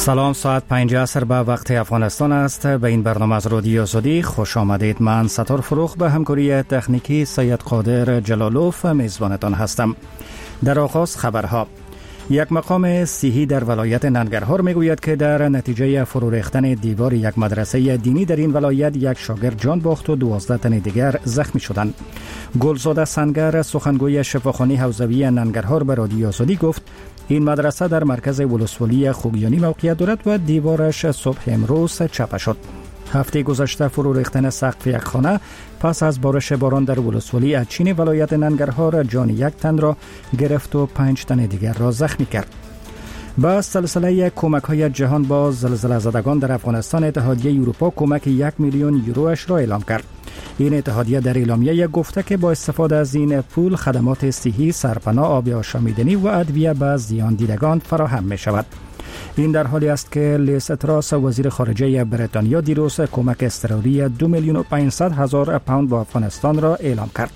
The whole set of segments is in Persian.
سلام، ساعت 5 عصر به وقت افغانستان است. به این برنامه از رادیو آزادی خوش آمدید. من ستار فروغ به همکاری تکنیکی سید قادر جلالوف میزبانتان هستم. در آغاز خبرها. یک مقام صحی در ولایت ننگرهار میگوید که در نتیجه فرو ریختن دیوار یک مدرسه دینی در این ولایت یک شاگرد جان باخت و 12 تن دیگر زخمی شدند. گلزاده سنگر سخنگوی شفاخانه حوزوی ننگرهار به رادیو آزادی گفت این مدرسه در مرکز ولسوالی خوگیانی موقعیت دارد و دیوارش صبح امروز چپه شد. هفته گذشته فرو ریختن سقف یک خانه پس از بارش باران در ولسوالی اچین ولایت ننگرهار جان یک تن را گرفت و 5 تن دیگر را زخمی کرد. با سلسله کمک‌های جهان با زلزله زدگان در افغانستان، اتحادیه اروپا کمک 1 میلیون یوروش را اعلام کرد. این اتحادیه در اعلامیه گفته که با استفاده از این پول خدمات صحی، سرپناه، آب آشامیدنی و ادویه به زیان دیدگان فراهم می شود. این در حالی است که لیز تراس وزیر خارجه بریتانیا دیروز کمک اضطراری 2,500,000 پوند به افغانستان را اعلام کرد.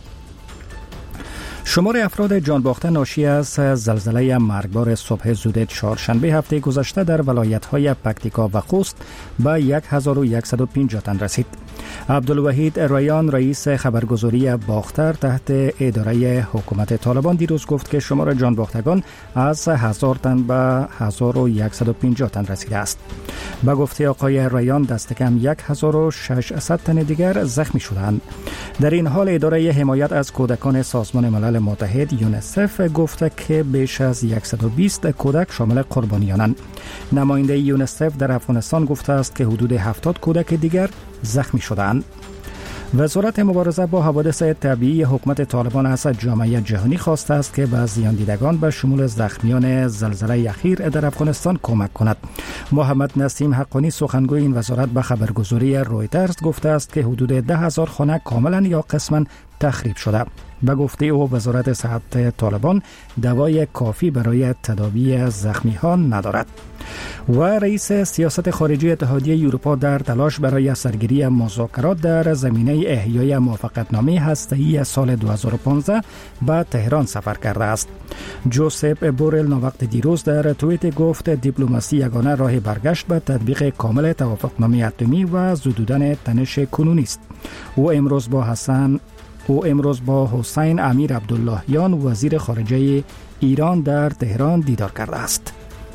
شمار افراد جان باخته ناشی از زلزله مرگبار صبح زود چهارشنبه هفته گذشته در ولایت‌های پکتیکا و خوست به 1150 تن رسید. عبدالوحید ریان رئیس خبرگزاری باختر تحت اداره حکومت طالبان دیروز گفت که شمار جان باختگان از 1000 تن به 1150 تن رسیده است. با گفته آقای ریان دست کم 1600 تن دیگر زخمی شدند. در این حال اداره حمایت از کودکان سازمان ملل متحد یونسف گفته که بیش از 120 کودک شامل قربانیانند. نماینده یونسف در افغانستان گفته است که حدود 70 کودک دیگر زخمی شدند. وزارت مبارزه با حوادث طبیعی حکومت طالبان از جامعه جهانی خواسته است که به زیان دیدگان به شمول زخمیان زلزله اخیر در افغانستان کمک کند. محمد نسیم حقانی سخنگوی این وزارت به خبرگزاری رویترز گفته است که حدود 10,000 خانه کاملا یا قسما تخریب شده. به گفته او وزارت صحت طالبان دوای کافی برای تداوی زخمی ها ندارد. و رئیس سیاست خارجی اتحادیه اروپا در تلاش برای سرگیری مذاکرات در زمینه احیای موافقتنامه هسته‌ای سال 2015 به تهران سفر کرده است. جوزپ بورل نووقت دیروز در توییت گفت دیپلماسی یگانه راه برگشت به تطبیق کامل توافقنامه اتمی و زدودن تنش کنونی است. او امروز با حسین امیر عبداللهیان وزیر خارجه ایران در تهران دیدار کرده است.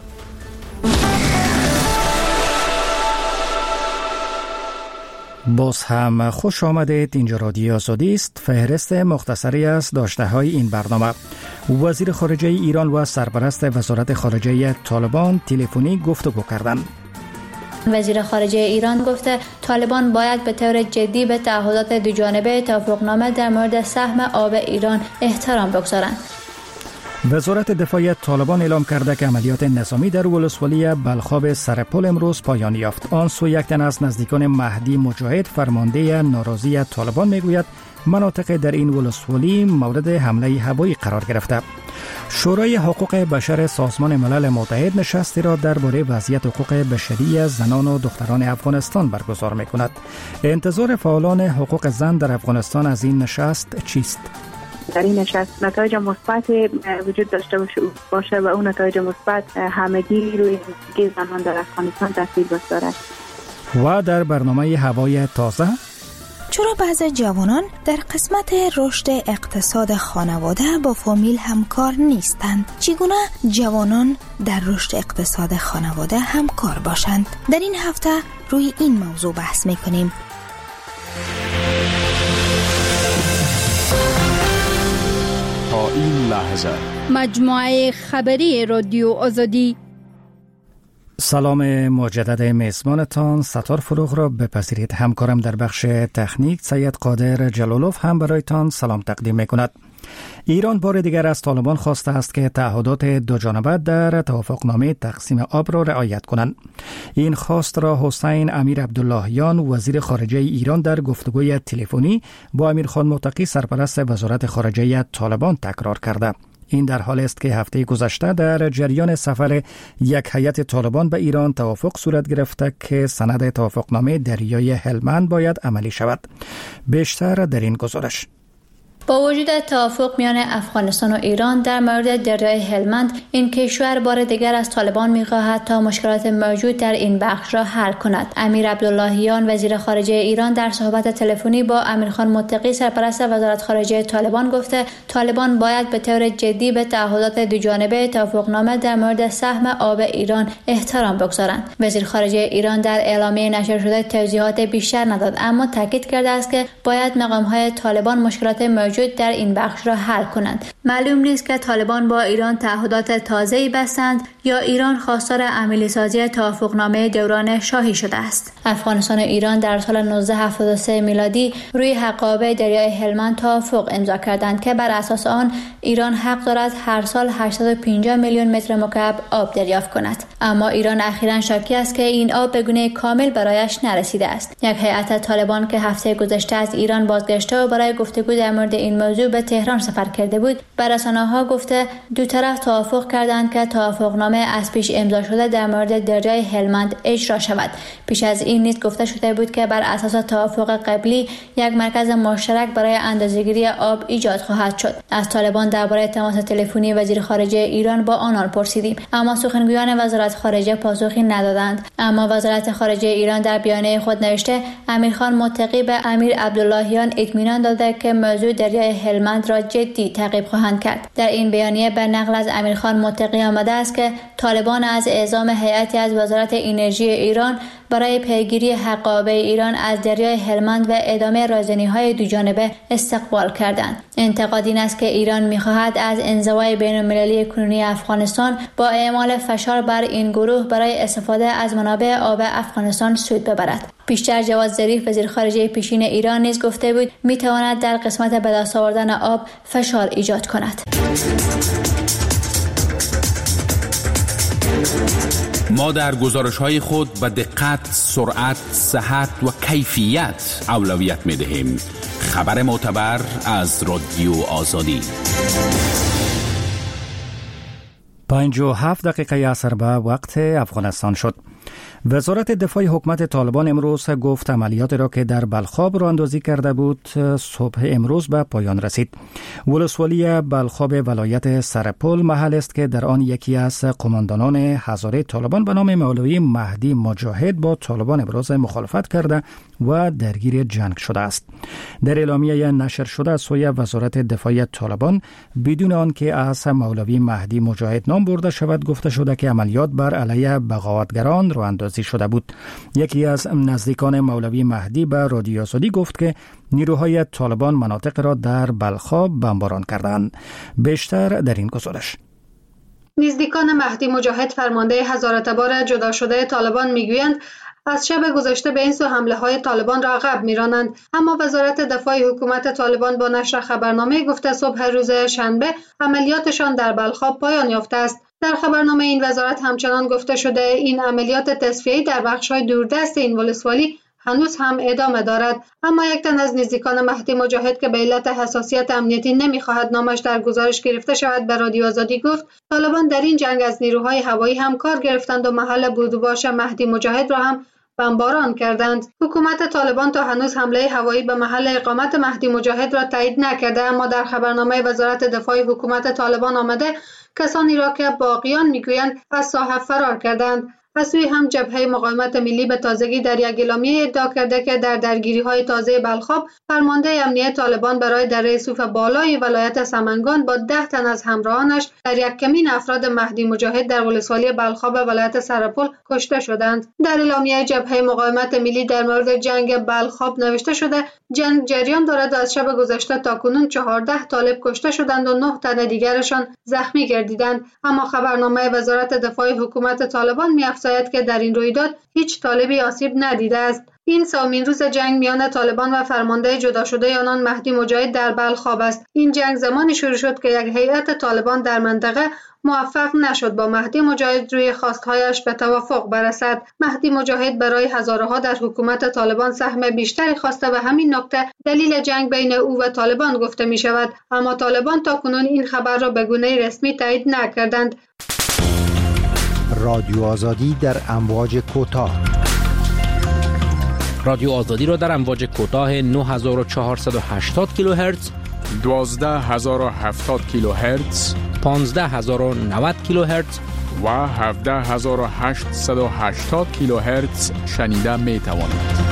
باز هم خوش آمدید. اینجا رادیو آزادی است. فهرست مختصری از داشته‌های این برنامه. وزیر خارجه ایران و سرپرست وزارت خارجه طالبان تلفنی گفتگو کردند. وزیر خارجه ایران گفته طالبان باید به طور جدی به تعهدات دوجانبه توافقنامه در مورد سهم آب ایران احترام بگذارند. وزارت دفاع طالبان اعلام کرده که عملیات نظامی در ولسوالی بلخاب سرپل امروز پایان یافت. آن سو یک تن از نزدیکان مهدی مجاهد فرمانده ناراضی طالبان میگوید مناطق در این ولسوالی مورد حمله هوایی قرار گرفته. شورای حقوق بشر سازمان ملل متحد نشستی را درباره وضعیت حقوق بشری زنان و دختران افغانستان برگزار می‌کند. انتظار فعالان حقوق زن در افغانستان از این نشست چیست؟ در این نشست نتایج مثبت وجود داشته باشه و اون نتایج مثبت همگی روی زندگی زنان در افغانستان تاثیر گذارد. و در برنامه هوای تازه چرا بعضی جوانان در قسمت رشد اقتصاد خانواده با فامیل همکار نیستند؟ چگونه جوانان در رشد اقتصاد خانواده همکار باشند؟ در این هفته روی این موضوع بحث می‌کنیم. تا این لحظه مجموعه خبری رادیو آزادی. سلام مجدد میزبانتان ستار فروغ را بپذیرید. همکارم در بخش تکنیک سید قادر جلالوف هم برایتان سلام تقدیم میکند. ایران بار دیگر از طالبان خواسته است که تعهدات دوجانبه در توافقنامه تقسیم آب را رعایت کنند. این خواست را حسین امیر عبداللهیان وزیر خارجه ایران در گفتگوی تلفنی با امیرخان متقی سرپرست وزارت خارجه طالبان تکرار کرده. این در حال است که هفته گذشته در جریان سفر یک هیئت طالبان به ایران توافق صورت گرفته که سند توافقنامه دریای هلمند باید عملی شود. بیشتر در این گزارش. با وجود توافق میان افغانستان و ایران در مورد دریای هلمند، این کشور بار دیگر از طالبان می‌خواهد تا مشکلات موجود در این بخش را حل کند. امیر عبداللهیان وزیر خارجه ایران در صحبت تلفنی با امیرخان متقی سرپرست وزارت خارجه طالبان گفته طالبان باید به طور جدی به تعهدات دوجانبه توافقنامه در مورد سهم آب ایران احترام بگذارند. وزیر خارجه ایران در اعلامیه نشر شده توضیحات بیشتر نداد، اما تاکید کرده است که باید مقام‌های طالبان مشکلات موجود در این بخش را حل کنند. معلوم نیست که طالبان با ایران تعهدات تازه‌ای بستند یا ایران خواستار عملی سازی توافقنامه دوران شاهی شده است. افغانستان و ایران در سال 1973 میلادی روی حقابه دریای هلمند توافق امضا کردند که بر اساس آن ایران حق دارد هر سال 850 میلیون متر مکعب آب دریافت کند. اما ایران اخیراً شاکی است که این آب به گونه کامل برایش نرسیده است. یک هیئت طالبان که هفته گذشته از ایران بازگشته و برای گفتگو در مورد این موضوع به تهران سفر کرده بود، بر رسانه‌ها گفته دو طرف توافق کردند که توافقنامه از پیش امضا شده در مورد دریای هلمند اجرا شود. پیش از این نیز گفته شده بود که بر اساس توافق قبلی یک مرکز مشترک برای اندازه‌گیری آب ایجاد خواهد شد. از طالبان درباره تماس تلفنی وزیر خارجه ایران با آنان پرسیدیم، اما سخنگویان وزارت خارجه پاسخی ندادند. اما وزارت خارجه ایران در بیانیه خود نوشته امیرخان متقی به امیر عبداللهیان اطمینان داده که موضوع دریای هلمند را جدی تعقیب خواهند کرد. در این بیانیه به نقل از امیرخان متقی آمده است که طالبان از اعزام هیئتی از وزارت انرژی ایران برای پیگیری حقابه ایران از دریای هلمند و ادامه رازنی‌های دوجانبه استقبال کردند. انتقاد این است که ایران می‌خواهد از انزوای بین‌المللی کنونی افغانستان با اعمال فشار بر این گروه برای استفاده از منابع آب افغانستان سود ببرد. بیشتر جواد ظریف وزیر خارجه پیشین ایران نیز گفته بود می‌تواند در قسمت به دست آوردن آب فشار ایجاد کند. ما در گزارش‌های خود به دقت، سرعت، صحت و کیفیت اولویت می‌دهیم. خبر معتبر از رادیو آزادی. 57 دقیقه عصر به وقت افغانستان شد. وزارت دفاع حکومت طالبان امروز گفت عملیاتی را که در بلخاب راهاندازی کرده بود صبح امروز به پایان رسید. ولسوالی بلخاب ولایت سرپل محل است که در آن یکی از قماندانان هزاره طالبان به نام مولوی مهدی مجاهد با طالبان ابراز مخالفت کرده و درگیر جنگ شده است. در اعلامیه نشر شده از سوی وزارت دفاع طالبان بدون آنکه از مولوی مهدی مجاهد نام برده شود گفته شده که عملیات بر علیه بغاوتگران راهاندازی شده بود. یکی از نزدیکان مولوی مهدی به رادیو آزادی گفت که نیروهای طالبان مناطق را در بلخاب بمباران کردند. بیشتر در این گزارش. نزدیکان مهدی مجاهد فرمانده هزاره تبار جدا شده طالبان میگویند از شب گذشته به این سو حمله های طالبان را عقب میرانند، اما وزارت دفاع حکومت طالبان با نشر خبرنامه گفته صبح روز شنبه عملیاتشان در بلخاب پایان یافته است. در خبرنامه این وزارت همچنان گفته شده این عملیات تصفیه‌ای در بخش‌های دوردست این ولسوالی هنوز هم ادامه دارد. اما یک تن از نزدیکان مهدی مجاهد که به علت حساسیت امنیتی نمی‌خواهد نامش در گزارش گرفته شود به رادیو آزادی گفت طالبان در این جنگ از نیروهای هوایی هم کار گرفتند و محل بود و باش مهدی مجاهد را هم بمباران کردند. حکومت طالبان تا هنوز حمله هوایی به محل اقامت مهدی مجاهد را تایید نکرده، اما در خبرنامه وزارت دفاع حکومت طالبان آمده کسانی را که باقیان میگویند از ساحه فرار کردند. از سوی هم جبهه مقاومت ملی به تازگی در یک اعلامیه ادعا کرده که در درگیری‌های تازه بلخاب فرمانده امنیت طالبان برای دره صوف بالای ولایت سمنگان با 10 تن از همراهانش در یک کمین افراد مهدی مجاهد در ولسوالی بلخاب ولایت سرپل کشته شدند. در اعلامیه جبهه مقاومت ملی در مورد جنگ بلخاب نوشته شده جنگ جریان دارد و از شب گذشته تاکنون 14 طالب کشته شدند و 9 تن دیگرشان زخمی گردیدند. اما خبرنامه وزارت دفاع حکومت طالبان می‌افزاید که در این رویداد هیچ طالبی آسیب ندیده است. این سومین روز جنگ میان طالبان و فرمانده جدا شده آنان مهدی مجاهد در بلخاب است. این جنگ زمانی شروع شد که یک هیئت طالبان در منطقه موفق نشد با مهدی مجاهد روی خواستهایش به توافق برسد. مهدی مجاهد برای هزارها در حکومت طالبان سهم بیشتری خواسته و همین نکته دلیل جنگ بین او و طالبان گفته می شود، اما طالبان تاکنون این خبر را به گونه رسمی تایید نکردند. رادیو آزادی در امواج کوتاه. رادیو آزادی را در امواج کوتاه 9480 کیلوهرتز 12070 کیلوهرتز، 15090 کیلوهرتز و 17880 کیلوهرتز شنیده می توانید.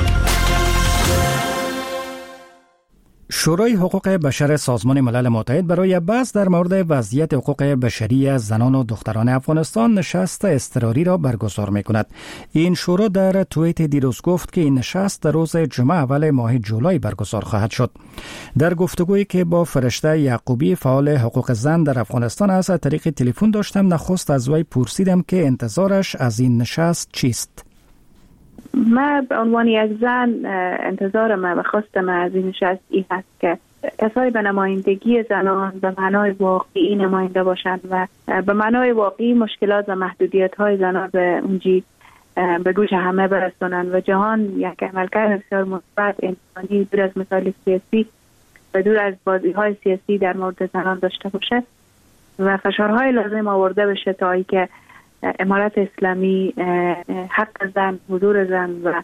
شورای حقوق بشر سازمان ملل متحد برای بحث در مورد وضعیت حقوق بشری زنان و دختران افغانستان نشست اضطراری را برگزار می کند. این شورا در توییت دیروز گفت که این نشست در روز جمعه اول ماه جولای برگزار خواهد شد. در گفتگویی که با فرشته یعقوبی فعال حقوق زن در افغانستان از طریق تلفن داشتم، نخست از وی پرسیدم که انتظارش از این نشست چیست. من به عنوان یک زن انتظار من و خواست من از این نشست این هست که کسایی به نمایندگی زنان به معنای واقعی نماینده باشند و به معنای واقعی مشکلات و محدودیت های زنان به اونجی به گوش همه برسونند و جهان یک عملکرد بسیار مثبت انسانی دور از مسائل سیاسی و دور از بازی های سیاسی در مورد زنان داشته باشه و فشارهای لازم آورده بشه تا ای که امارت اسلامی حق زن، حضور زن و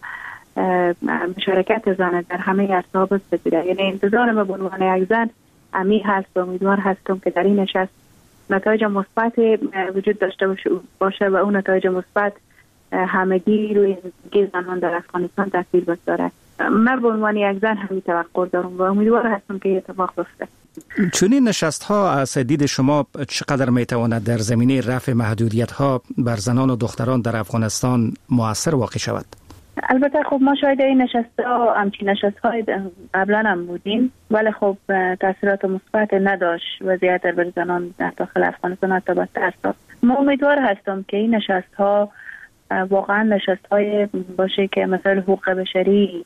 مشارکت زن در همه اصحاب بگیره. یعنی انتظار من به عنوان یک زن امی هست و امیدوار هستم که در این نشست نتایج مثبت وجود داشته باشه و اون نتایج مثبت همگی روی زندگی زنان در افغانستان تاثیر بگذاره. من به عنوان یک زن همین توقع دارم و امیدوار هستم که اتفاق بیفته. چون این نشست ها از دید شما چقدر میتواند در زمینه رفع محدودیت ها بر زنان و دختران در افغانستان مؤثر واقع شود؟ البته خب ما شاید این نشست ها همچین نشست های قبلا هم بودیم ولی خب تاثیرات مثبت نداشت وضعیت بر زنان در داخل افغانستان حتی بدتر شد. ما امیدوار هستم که این نشست ها واقعا نشست های باشه که مسائل حقوق بشری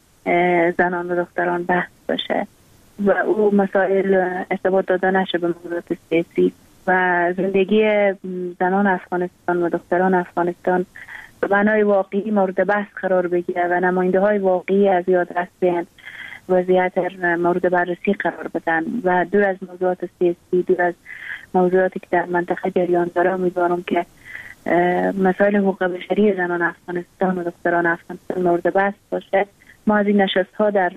زنان و دختران بحث بشه و او مسائل ارتباط داده نشه به موضوعات سیاسی و زندگی زنان افغانستان و دختران افغانستان به معنای واقعی مورد بحث قرار بگیره و نماینده های واقعی از یادداشت بیان وضعیت مورد بررسی قرار بدن و دور از موضوعات سیاسی، دور از موضوعاتی که در منطقه جریان داره. امیدوارم که مسائل حقوق بشری زنان افغانستان و دختران افغانستان مورد بحث باشه. ما از این نشست ها در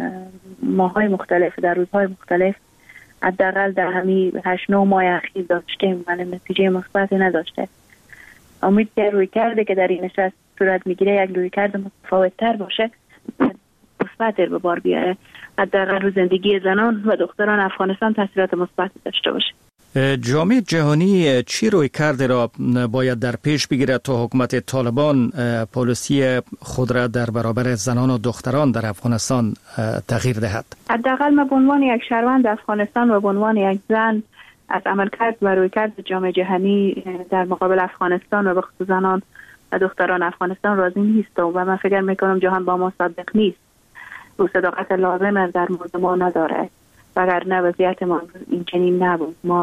ماهای مختلف، در روزهای مختلف حداقل در همین 8-9 ماه اخیر داشتیم ولی نتیجه مثبتی نداشته. امید که رویکردی که در این نشست صورت میگیره یک رویکرد متفاوت‌تر باشه، مثبت به بار بیاره، حداقل رو زندگی زنان و دختران افغانستان تاثیرات مثبتی داشته باشه. جامعه جهانی چی رویکردی را باید در پیش بگیرد تا حکومت طالبان پالیسی خود را در برابر زنان و دختران در افغانستان تغییر دهد؟ حداقل من به عنوان یک شهروند افغانستان و به عنوان یک زن از عملکرد و رویکرد جامعه جهانی در مقابل افغانستان و به خصوص زنان و دختران افغانستان راضی نیستم و من فکر میکنم جهان با ما صادق نیست و صداقت لازم در مورد ما نداره. وگرنه وضعیت ما این چنین نبود. ما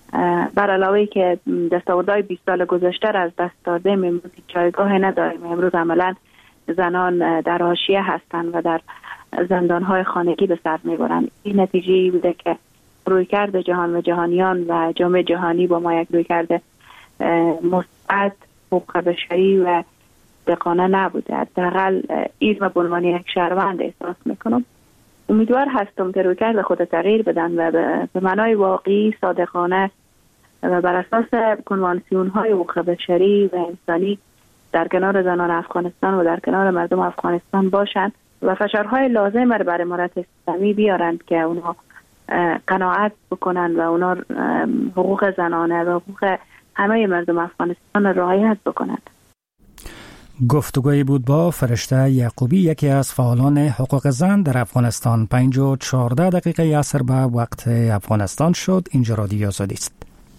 بر علاوه که دستاوردهای 20 سال گذشته را از دست دادیم، امروز جایگاه نداریم. امروز عملا زنان در حاشیه هستند و در زندانهای خانگی به سر میبرند. این نتیجه بوده که رویکرد جهان و جهانیان و جامعه جهانی با ما یک رویکرد مثبت حقوق بشری و دقیقانه نبوده. حداقل این به عنوان یک شهروند احساس میکنم. امیدوار هستم که رویکرد خود تغییر بدن و به معنای واقعی، صادقانه و بر اساس کنوانسیون های حقوق بشری و انسانی در کنار زنان افغانستان و در کنار مردم افغانستان باشند و فشارهای لازم را بر امارت اسلامی بیارند که اونا قناعت بکنن و اونا حقوق زنانه و حقوق همه مردم افغانستان را رعایت بکنند. گفتگویی بود با فرشته یعقوبی، یکی از فعالان حقوق زن در افغانستان. 5:14 دقیقه عصر به وقت افغانستان شد. اینجا رادیو آزادی است.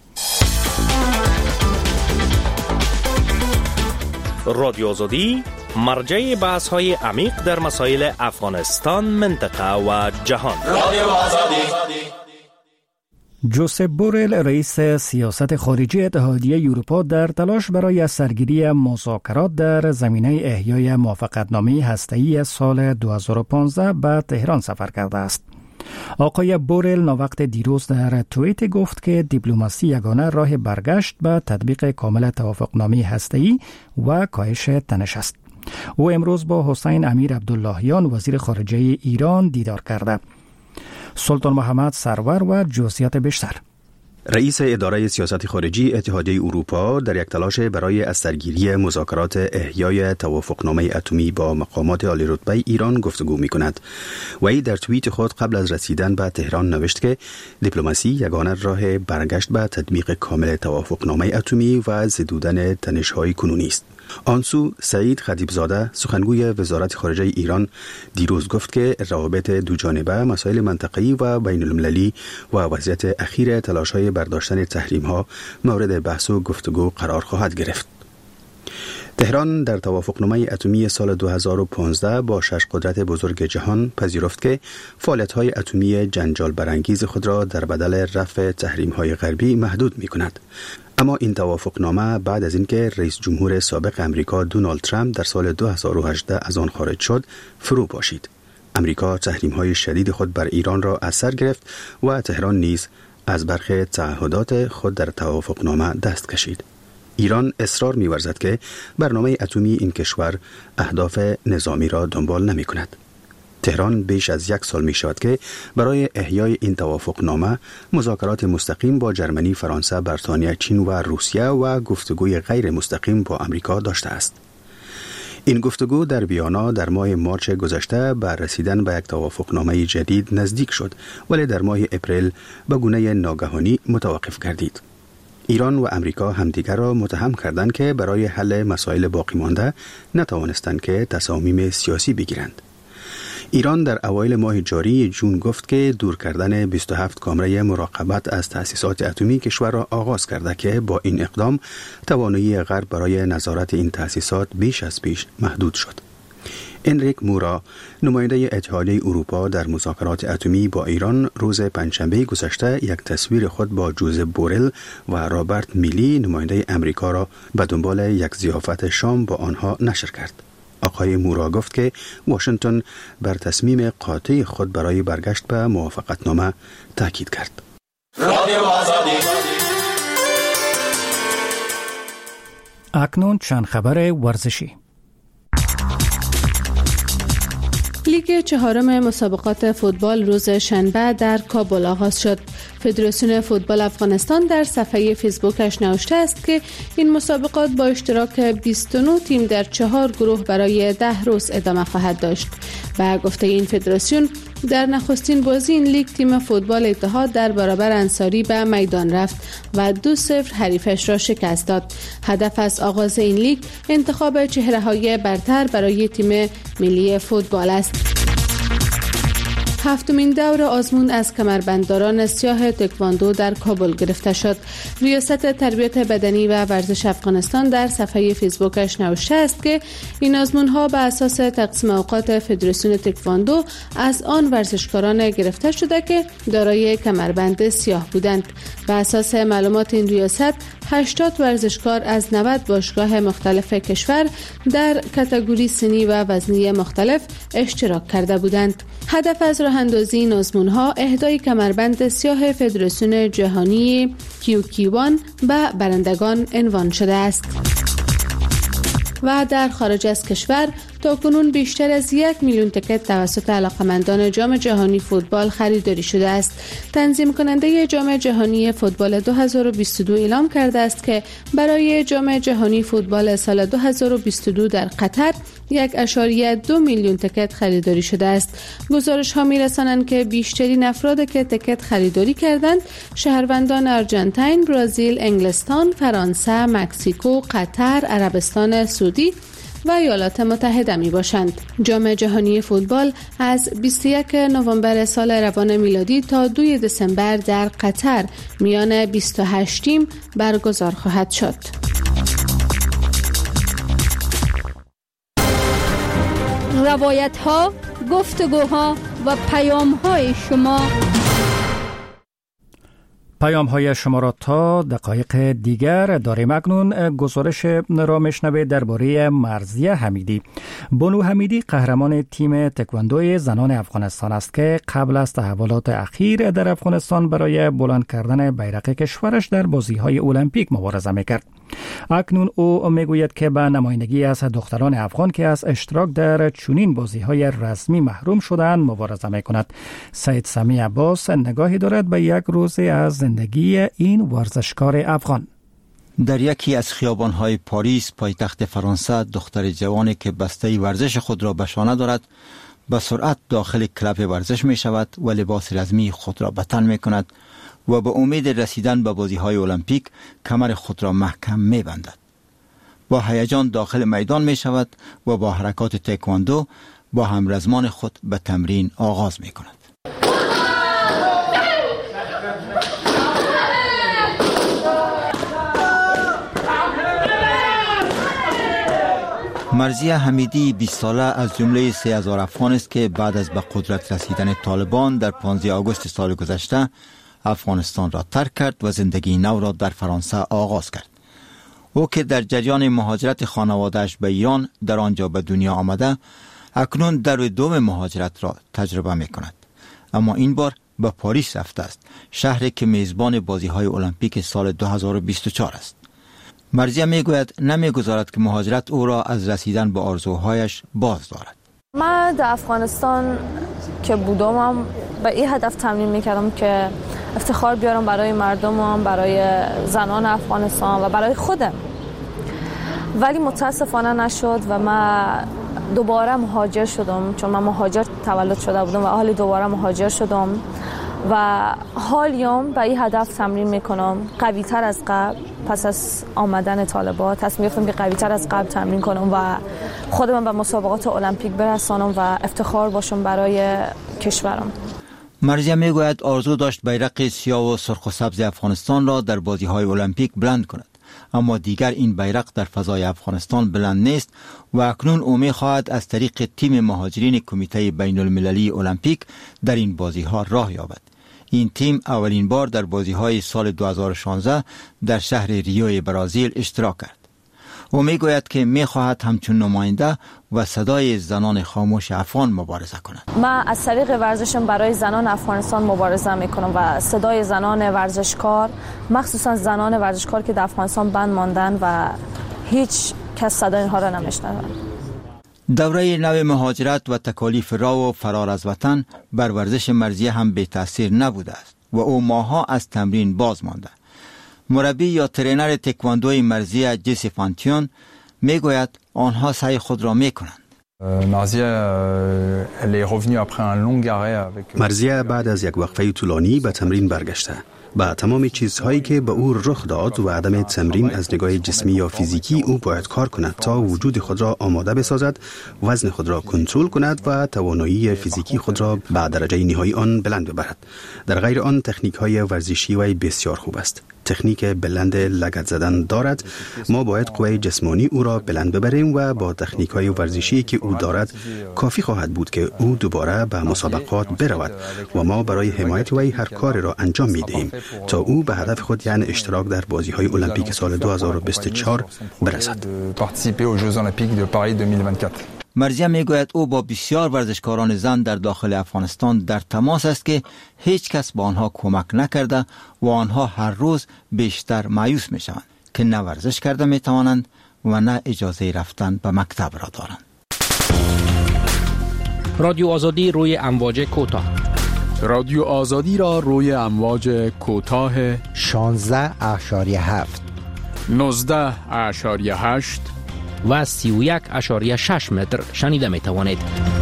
رادیو آزادی مرجع بحث‌های عمیق در مسائل افغانستان، منطقه و جهان. رادیو آزادی. جوزپ بورل، رئیس سیاست خارجی اتحادیه اروپا، در تلاش برای سرگیری مذاکرات در زمینه احیای موافقتنامه هسته‌ای سال 2015 به تهران سفر کرده است. آقای بورل ناوقت دیروز در توییت گفت که دیپلماسی یگانه راه برگشت به تطبیق کامل توافقنامه هسته‌ای و کاهش تنش است. او امروز با حسین امیر عبداللهیان، وزیر خارجه ایران، دیدار کرده. سلطان محمد سرور و جزئیات بیشتر. رئیس اداره سیاست خارجی اتحادیه اروپا در یک تلاش برای از سرگیری مذاکرات احیای توافقنامه اتمی با مقامات عالی رتبه ایران گفتگو می‌کند. وی در توییت خود قبل از رسیدن به تهران نوشت که دیپلماسی یگانه راه برگشت به تطبیق کامل توافقنامه اتمی و زدودن تنش‌های کنونی است. آنسو سعید خطیبزاده سخنگوی وزارت خارجه ایران دیروز گفت که روابط دوجانبه، مسائل منطقه‌ای و بین المللی و وضعیت اخیر تلاش‌های برداشتن تحریم‌ها مورد بحث و گفتگو قرار خواهد گرفت. تهران در توافقنامه اتمی سال 2015 با 6 قدرت بزرگ جهان پذیرفت که فعالیت‌های اتمی جنجال برانگیز خود را در بدل رفع تحریم‌های غربی محدود می‌کند. اما این توافقنامه بعد از اینکه رئیس جمهور سابق امریکا دونالد ترامپ در سال 2018 از آن خارج شد، فرو پاشید. امریکا تحریم‌های شدید خود بر ایران را از سر گرفت و تهران نیز از برخی تعهدات خود در توافقنامه دست کشید. ایران اصرار می‌ورزد که برنامه اتمی این کشور اهداف نظامی را دنبال نمی‌کند. تهران بیش از 1 سال می شود که برای احیای این توافقنامه مذاکرات مستقیم با جرمنی، فرانسه، بریتانیا، چین و روسیه و گفتگوی غیر مستقیم با امریکا داشته است. این گفتگو در ویانا در ماه مارچ گذشته به رسیدن به یک توافقنامه جدید نزدیک شد، ولی در ماه اپریل به گونه ناگهانی متوقف گردید. ایران و امریکا همدیگر را متهم کردند که برای حل مسائل باقی مانده نتوانستند که تصامیم سیاسی بگیرند. ایران در اوایل ماه جاری جون گفت که دور کردن 27 کامره مراقبت از تأسیسات اتمی کشور را آغاز کرده که با این اقدام توانایی غرب برای نظارت این تأسیسات بیش از پیش محدود شد. انریک مورا، نماینده اتحادیه اروپا در مذاکرات اتمی با ایران، روز پنجشنبه گذشته یک تصویر خود با جوزف بورل و رابرت میلی، نماینده امریکا، را به دنبال یک ضیافت شام با آنها نشر کرد. آقای مورا گفت که واشنگتن بر تصمیم قاطع خود برای برگشت به موافقتنامه تاکید کرد. اکنون چند خبر ورزشی. لیگ چهارم مسابقات فوتبال روز شنبه در کابل آغاز شد. فدراسیون فوتبال افغانستان در صفحه فیسبوکش نوشته است که این مسابقات با اشتراک 29 تیم در 4 گروه برای 10 روز ادامه خواهد داشت. به گفته این فدراسیون، در نخستین بازی این لیگ تیم فوتبال اتحاد در برابر انصاری به میدان رفت و 2-0 حریفش را شکست داد. هدف از آغاز این لیگ انتخاب چهره‌های برتر برای تیم ملی فوتبال است. هفتمین دور آزمون از کمربندداران سیاه تکواندو در کابل گرفته شد. ریاست تربیت بدنی و ورزش افغانستان در صفحه فیسبوکش نوشته است که این آزمون‌ها به اساس تقسیم اوقات فدراسیون تکواندو از آن ورزشکاران گرفته شده که دارای کمربند سیاه بودند. به اساس معلومات این ریاست 80 ورزشکار از 90 باشگاه مختلف کشور در کاتگوری سنی و وزنی مختلف اشتراک کرده بودند. هدف از راه اندازی این آزمون‌ها اهدای کمربند سیاه فدراسیون جهانی QQ1 به برندگان عنوان شده است. و در خارج از کشور تاکنون بیشتر از 1 میلیون تکت توسط علاقمندان جام جهانی فوتبال خریداری شده است. تنظیم کننده جام جهانی فوتبال 2022 اعلام کرده است که برای جام جهانی فوتبال سال 2022 در قطر 1.2 میلیون تکت خریداری شده است. گزارش ها می رسانند که بیشترین افراد که تکت خریداری کردند شهروندان آرژانتین، برزیل، انگلستان، فرانسه، مکزیکو، قطر، عربستان سعودی و ایالات متحده می باشند. جام جهانی فوتبال از 21 نوامبر سال روان میلادی تا 2 دسامبر در قطر میان 28 تیم برگزار خواهد شد. روایت ها، گفتگوها و پیام های شما. پیام های شما را تا دقایق دیگر داریم. اکنون گزارش را میشنوید درباره مرضیه حمیدی. بانو حمیدی قهرمان تیم تکواندوی زنان افغانستان است که قبل از تحولات اخیر در افغانستان برای بلند کردن بیرق کشورش در بازی‌های المپیک مبارزه میکرد. اکنون او میگوید که به نمایندگی از دختران افغان که از اشتراک در چنین بازی‌های رسمی محروم شدند مبارزه میکند. سید سمی عباس نگاهی دارد به یک روز از زندگی این ورزشکار افغان. در یکی از خیابان‌های پاریس پایتخت فرانسه دختر جوانی که بسته ورزش خود را به شانه دارد به سرعت داخل کلب ورزش می شود و لباس رسمی خود را به تن می کند و به امید رسیدن به بازی‌های المپیک کمر خود را محکم می بندد. با هیجان داخل میدان می شود و با حرکات تکواندو با همرزمان خود به تمرین آغاز می کند. مرضیه حمیدی 20 ساله از جمله 3000 افغان است که بعد از به قدرت رسیدن طالبان در 15 آگوست سال گذشته افغانستان را ترک کرد و زندگی نو را در فرانسه آغاز کرد. او که در جریان مهاجرت خانواده‌اش به ایران در آنجا به دنیا آمده، اکنون در دوم مهاجرت را تجربه می کند. اما این بار به پاریس رفته است، شهری که میزبان بازی‌های المپیک سال 2024 است. مرضیه میگوید نمیگذارد که مهاجرت او را از رسیدن به آرزوهایش باز دارد. من در افغانستان که بودم به این هدف تمرین میکردم که افتخار بیارم برای مردمم، برای زنان افغانستان و برای خودم، ولی متاسفانه نشد و من دوباره مهاجر شدم، چون من مهاجر تولد شده بودم و حالی دوباره مهاجر شدم و حالیام به این هدف تمرین میکنم قوی تر از قبل. پس از آمدن طالبان تصمیم گرفتم که قوی تر از قبل تمرین کنم و خودم به مسابقات المپیک برسانم و افتخار باشم برای کشورم. مرضیه میگوید آرزو داشت بیرق سیاه و سرخ و سبز افغانستان را در بازی‌های المپیک بلند کند، اما دیگر این بیرق در فضای افغانستان بلند نیست و اکنون او می‌خواهد از طریق تیم مهاجرین کمیته بین‌المللی المپیک در این بازی‌ها راه یابد. این تیم اولین بار در بازی‌های سال 2016 در شهر ریو برزیل اشتراک کرد. او میگوید که میخواهد همچون نماینده و صدای زنان خاموش افغان مبارزه کند. من از طریق ورزشم برای زنان افغانستان مبارزه میکنم و صدای زنان ورزشکار، مخصوصا زنان ورزشکار که در افغانستان بند ماندن و هیچ کس صدای اینها را نمیشنود. دوره نو مهاجرت و تکالیف راه و فرار از وطن بر ورزش مرضیه هم بی تأثیر نبوده است و او ماها از تمرین باز مانده. مربی یا ترینر تکواندوی مرضیه جسی فانتیون میگوید آنها سعی خود را میکنند. مرضیه بعد از یک وقفه طولانی به تمرین برگشته. با تمام چیزهایی که به او رخ داد و عدم تمرین از نگاه جسمی یا فیزیکی، او باید کار کند تا وجود خود را آماده بسازد، وزن خود را کنترل کند و توانایی فیزیکی خود را به درجه نهایی آن بلند ببرد. در غیر آن تکنیک های ورزشی وی بسیار خوب است. تکنیک بلند لگد زدن دارد. ما باید قوه جسمانی او را بلند ببریم و با تکنیک های ورزشی که او دارد کافی خواهد بود که او دوباره به مسابقات برود و ما برای حمایت وی هر کاری را انجام می دهیم تا او به هدف خود، یعنی اشتراک در بازی های المپیک سال 2024 برسد. مرضیه میگوید او با بسیار ورزشکاران زن در داخل افغانستان در تماس است که هیچ کس با آنها کمک نکرده و آنها هر روز بیشتر مایوس می شوند که نه ورزش کرده می توانند و نه اجازه رفتن به مکتب را دارند. رادیو آزادی روی امواج کوتاه. رادیو آزادی را روی امواج کوتاه 16.7 19.8 و 31.6 متر شنیده می توانید.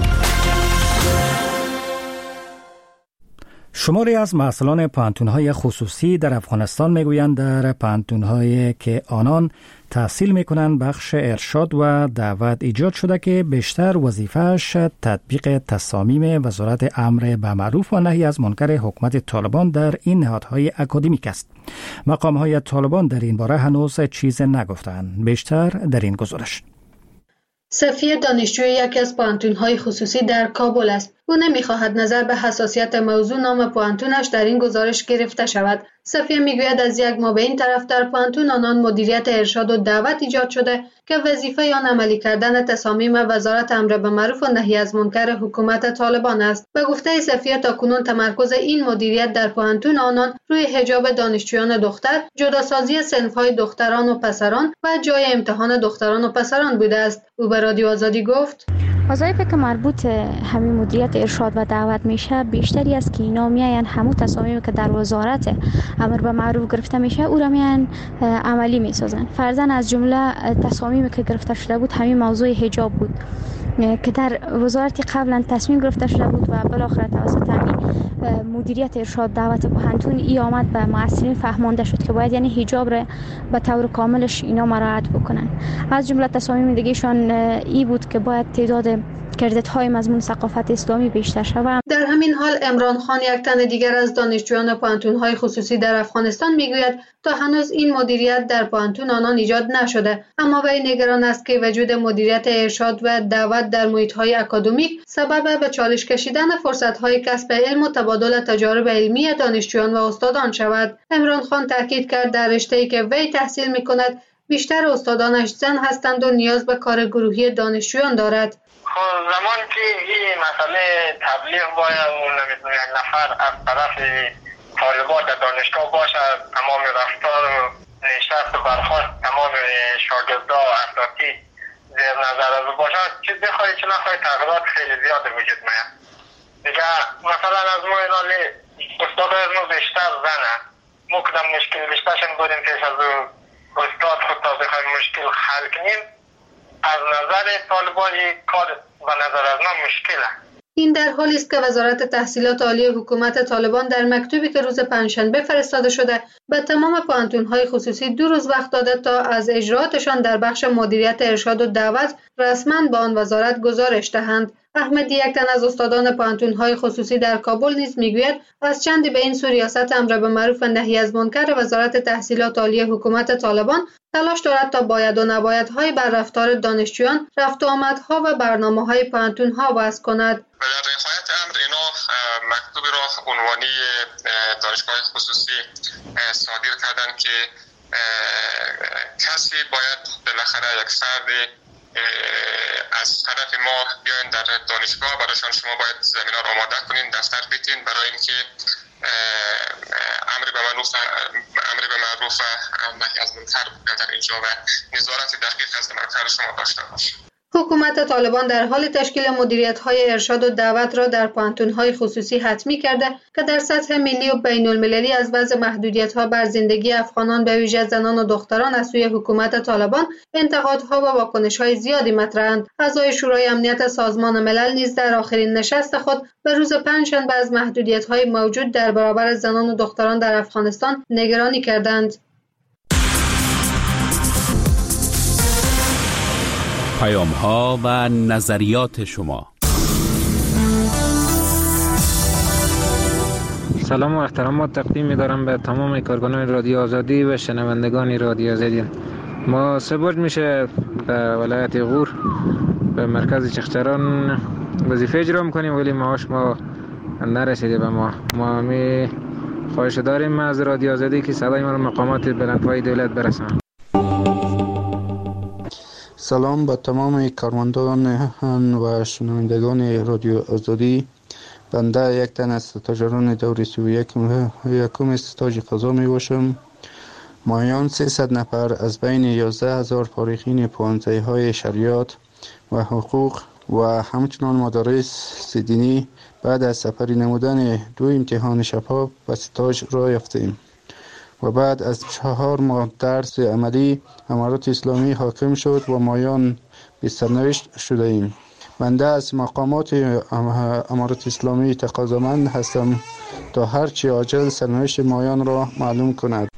شماری از مسئولان پانتون‌های خصوصی در افغانستان میگویند در پانتون‌هایی که آنان تحصیل میکنند بخش ارشاد و دعوت ایجاد شده که بیشتر وظیفه‌اش تطبیق تصامیم وزارت امر به معروف و نهی از منکر حکومت طالبان در این نهادهای اکادمیک است. مقام‌های طالبان در این باره هنوز چیز نگفتند. بیشتر در این گزارش. سفیر دانشجوی یکی از پانتون‌های خصوصی در کابل است. او نمی‌خواهد نظر به حساسیت موضوع نام پوانتونش در این گزارش گرفته شود. صفیه میگوید از یک ماه به این طرف در پوانتون آنان مدیریت ارشاد و دعوت ایجاد شده که وظیفه آن عملی کردن تصامیم وزارت امر به معروف و نهی از منکر حکومت طالبان است. به گفته صفیه تاکنون تمرکز این مدیریت در پوانتون آنان روی حجاب دانشجویان دختر، جداسازی صنف‌های دختران و پسران و جای امتحان دختران و پسران بوده است. او به رادیو آزادی گفت: وظایفی که مربوط همین مدیریت ارشاد و دعوت میشه بیشتری است که اینا میاین همون تصامیمی که در وزارت امر به معروف گرفته میشه او را میاین عملی میسازن. فرضاً از جمله تصامیمی که گرفته شده بود همین موضوع حجاب بود که در وزارت قبلا تصمیم گرفته شده بود و بالاخره توسط مدیریت ارشاد دعوت پوهنتون ای آمد به مؤسسین فهمانده شد که باید یعنی حجاب را به طور کاملش اینا مراعات بکنن. از جمله تصامیم دیگهشان ای بود که باید تعداد کردت‌های مضمون ثقافت اسلامی بیشتر شود. در همین حال عمران خان، یک تن دیگر از دانشجویان پوهنتون‌های خصوصی در افغانستان، میگوید تا هنوز این مدیریت در پوهنتون آنان ایجاد نشده، اما وی نگران است که وجود مدیریت ارشاد و دعوت در محیط‌های اکادمیک سبب به چالش کشیدن فرصت‌های کسب علم و تبادل تجارب علمی دانشجویان و استادان شود. عمران خان تاکید کرد در رشته‌ای که وی تحصیل می‌کند بیشتر استادانش زن هستند و نیاز به کار گروهی دانشجویان دارد. زمان که این مسئله تبلیغ باید اون نمیدونم یک نفر از طرف طالبان در دانشگاه باشه، تمام رفتار و نشست و برخواست تمام شاگردا و اساتید زیر نظر از باشن، چه بخواهی چه نخواهی تغییرات خیلی زیاد وجود میاد. دیگه مثلا از ما ایرالی استاد از ما بیشتر زنه، ما کدام مشکل بیشترشن بودیم پیش از استاد خود تا بخواهیم مشکل حل کنیم. از نظر طالبان کار و نظر از ما مشکله. این در حالی است که وزارت تحصیلات عالی حکومت طالبان در مکتوبی که روز پنجشنبه فرستاده شده به تمام پوهنتون‌های خصوصی 2 روز وقت داده تا از اجراءاتشان در بخش مدیریت ارشاد و دعوت رسما به آن وزارت گزارش دهند. احمدی، یک تن از استادان پوهنتون‌های خصوصی در کابل نیز میگوید از چندی به این سو ریاست امر به معروف و نهی از منکر وزارت تحصیلات عالی حکومت طالبان تلاش دارد تا باید و نبایدهای بر رفتار دانشجویان، رفت و آمدها و برنامه‌های پوهنتون‌ها وضع کند. در نهایت امر اینا مکتوبی را عنوانی دانشگاه خصوصی صادر کردند که کسی باید بالاخره یک فرد از طرف ما بیاین در دانشگاه، برایشان شما باید زمینه را آماده کنین، دفتر بیتین برای اینکه امر به معروف و نهی از منکر در اینجا و نظارت دقیق از عملکرد شما داشته باشید. حکومت طالبان در حال تشکیل مدیریت‌های ارشاد و دعوت را در پوهنتون‌های خصوصی حتمی کرده که در سطح ملی و بین‌المللی از وضع محدودیت‌ها بر زندگی افغانان به ویژه زنان و دختران از سوی حکومت طالبان انتقادها و واکنش‌های زیادی مطرح‌اند. اعضای شورای امنیت سازمان ملل نیز در آخرین نشست خود به روز پنجشنبه از محدودیت‌های موجود در برابر زنان و دختران در افغانستان نگرانی کردند. پیام‌ها و نظریات شما. سلام و احترامات تقدیم می‌دارم به تمام کارکنان رادیو آزادی و شنوندگان رادیو آزادی. ما 3 برج میشه به ولایت غور به مرکز چخچران وظیفه اجرا می‌کنیم، ولی معاش ما نرسیده به ما می خواهش داریم از رادیو آزادی که صدای ما رو مقامات بلندپای دولت برسانه. سلام به تمام کارمندان و شنوندگان رادیو آزادی. بنده یک تن از استاجران دوره 31 استاج قضا می باشم. مایان 300 نفر از بین 11,000 فارغین پانزه‌های شریعت و حقوق و همچنان مدارس دینی بعد از سپری نمودن 2 امتحان شفاف و استاج را یافتیم و بعد از 4 ماه درس عملی امارات اسلامی حاکم شد و مایان به سرنوشت شده ایم. بنده از مقامات امارات اسلامی تقاضامند هستم تا هرچی عاجل سرنوشت مایان را معلوم کند.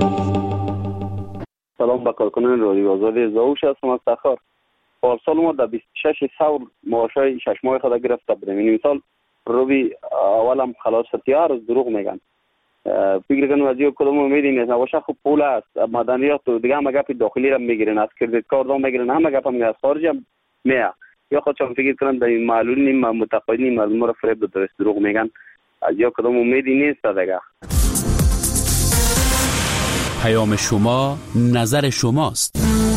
سلام به کارکنان رادیو آزادی. زاوش هستم از تخار. پارسال ما در 26 ثور معاشای 6 ماه خود گرفته بودیم. این سال روبی اولم خلاص فتیار دروغ میگن. فکر کنم از یک کدوم امیدی نیست. نباشه خب پول است، مدنیات و دیگه همه گپ داخلی را میگیرن، از کردیت کارت میگیرن، همه گپ هم از خارج هم میاد. یا خودشان فکر کنن در این معلولین متقاعدین مردم را فریب داده دروغ میگن. از یا کدام امیدی نیست دیگه. پیام شما نظر شماست.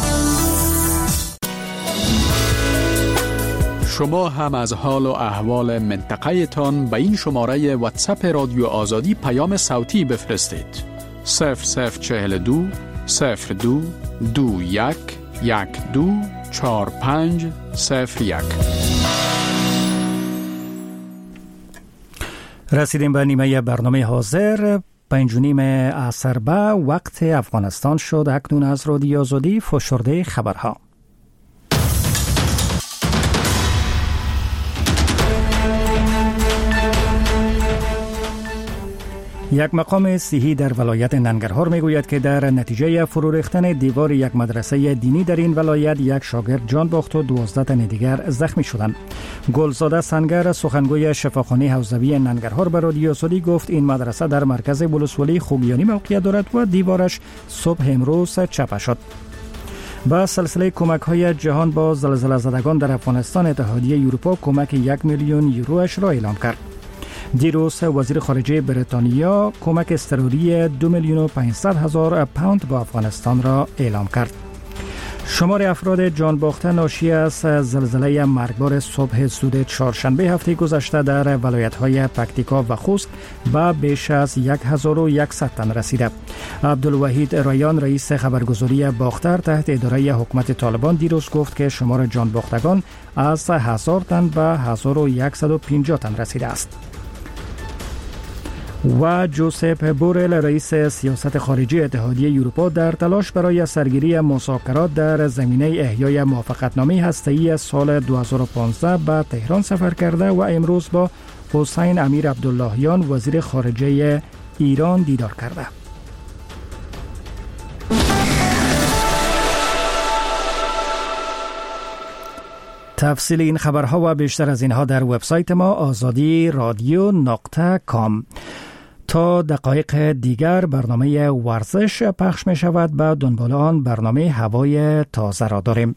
شما هم از حال و احوال منطقه تان به این شماره واتساپ رادیو آزادی پیام صوتی بفرستید. 0042 02 21 12 45 01. رسیدیم به نیمه برنامه حاضر. 5:30 عصر به وقت افغانستان شد. اکنون از رادیو آزادی فشرده خبرها. یک مقام صحی در ولایت ننگرهار میگوید که در نتیجه فرو ریختن دیوار یک مدرسه دینی در این ولایت یک شاگرد جان باخت و 12 تن دیگر زخمی شدند. گلزاده سنگر سخنگوی شفاخانه حوزوی ننگرهار به رادیو آزادی گفت این مدرسه در مرکز ولسوالی خوگیانی موقعیت دارد و دیوارش صبح امروز چپه شد. با سلسله کمک‌های جهان با زلزله زدگان در افغانستان، اتحادیه اروپا کمک 1 میلیون یوروش را اعلام کرد. دیروز وزیر خارجه بریتانیا کمک اضطراری 2,500,000 پوند با افغانستان را اعلام کرد. شمار افراد جان باخته ناشی از زلزله مرگبار صبح زود چهارشنبه هفته گذشته در ولایت‌های پکتیکا و خوست به بیش از 1100 تن رسیده. عبدالوحید رایان رئیس خبرگزاری باختر تحت اداره حکومت طالبان دیروز گفت که شمار جان باختگان از 1000 تن به 1150 تن رسیده است. و جوزپ بورل رئیس سیاست خارجی اتحادیه اروپا در تلاش برای سرگیری مذاکرات در زمینه احیای موافقتنامه هسته‌ای سال 2015 به تهران سفر کرده و امروز با حسین امیر عبداللهیان وزیر خارجه ایران دیدار کرده. تفصیل این خبرها و بیشتر از اینها در وبسایت ما azadi.radio.com. تا دقایق دیگر برنامه ورزش پخش می شود. به دنبال آن برنامه هوای تازه را داریم.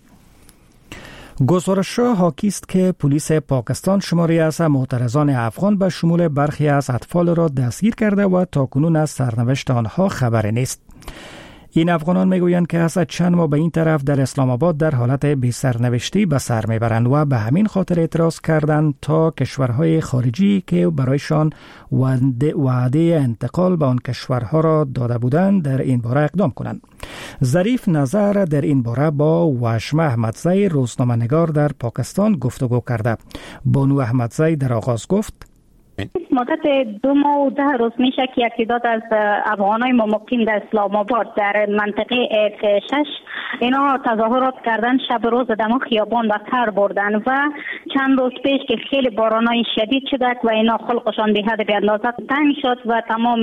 گزارش حاکی است که پلیس پاکستان شماری از معترضان افغان به شمول برخی از اطفال را دستگیر کرده و تاکنون از سرنوشت آنها خبری نیست. این افغانان میگویند که از چند ماه به این طرف در اسلام آباد در حالت بی سرنوشتی به سر میبرند و به همین خاطر اعتراض کردند تا کشورهای خارجی که برایشان وعده انتقال به آن کشورها را داده بودند در این باره اقدام کنند. ظریف نظر در این باره با واشمه احمدزی روزنامه‌نگار در پاکستان گفتگو کرده. بانو احمدزی در آغاز گفت: مدت 2 ماه و 10 روز میشه که یک تعداد از افغانای مقیم در اسلام آباد در منطقه F6 اینا تظاهرات کردن، شب روز دم خیابان و تر بردن و چند روز پیش که خیلی بارانای شدید شد و اینا خلقشان به حد بی‌اندازه تنگ شد و تمام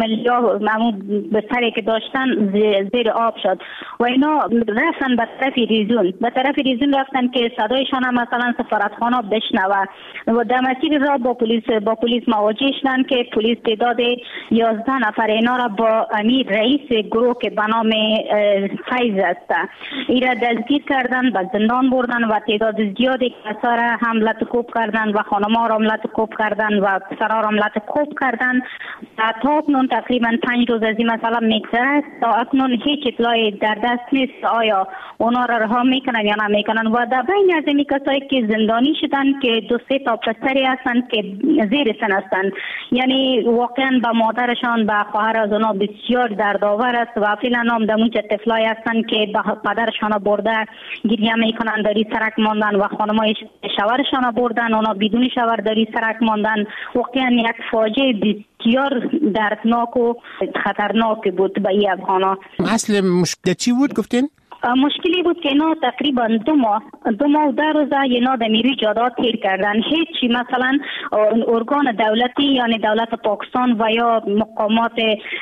بستری که داشتن زیر آب شد و اینا رفتن به طرف ریزون رفتن که صدایشان هم مثلا سفارتخانه بشنوه و در مسیر راه با پلیس مواجه شدن که پلیس تعداد 11 نفر اینا را با امیر رئیس گروه که به نام فیض است ایرا دستگیر کردن، به زندان بردن و تعداد زیادی کسا را حمله کوب کردن و خانم‌ها را حمله کوب کردن و پسرها را حمله کوب کردن. تا اکنون تقریبا 5 روز از این مسئله میگذره. تا اکنون هیچ اطلاعی در دست نیست آیا اونا را رها میکنن یا نمیکنن و در بین از این کسایی که زندانی شدن که 2-3 تا پسری هستند که زیر سن هستند، یعنی واقعا به مادرشان به خواهر از اونا بسیار دردآور است و فعلا هم در اونجا طفلای هستند که به پدرشان برده گریه میکنن، داری سرک ماندن و خانمای شوهرشان بردن اونا بدون شوهر داری سرک ماندن. واقعا یک فاجعه بسیار دردناک و خطرناک بود به این افغانا. اصل مشکل چی بود گفتین؟ مشکلی بود که اینا تقریبا 2 ماه و 10 روزه اینا در نیروی جادات تیر کردن. هیچی مثلا ارگان دولتی یعنی دولت پاکستان و یا مقامات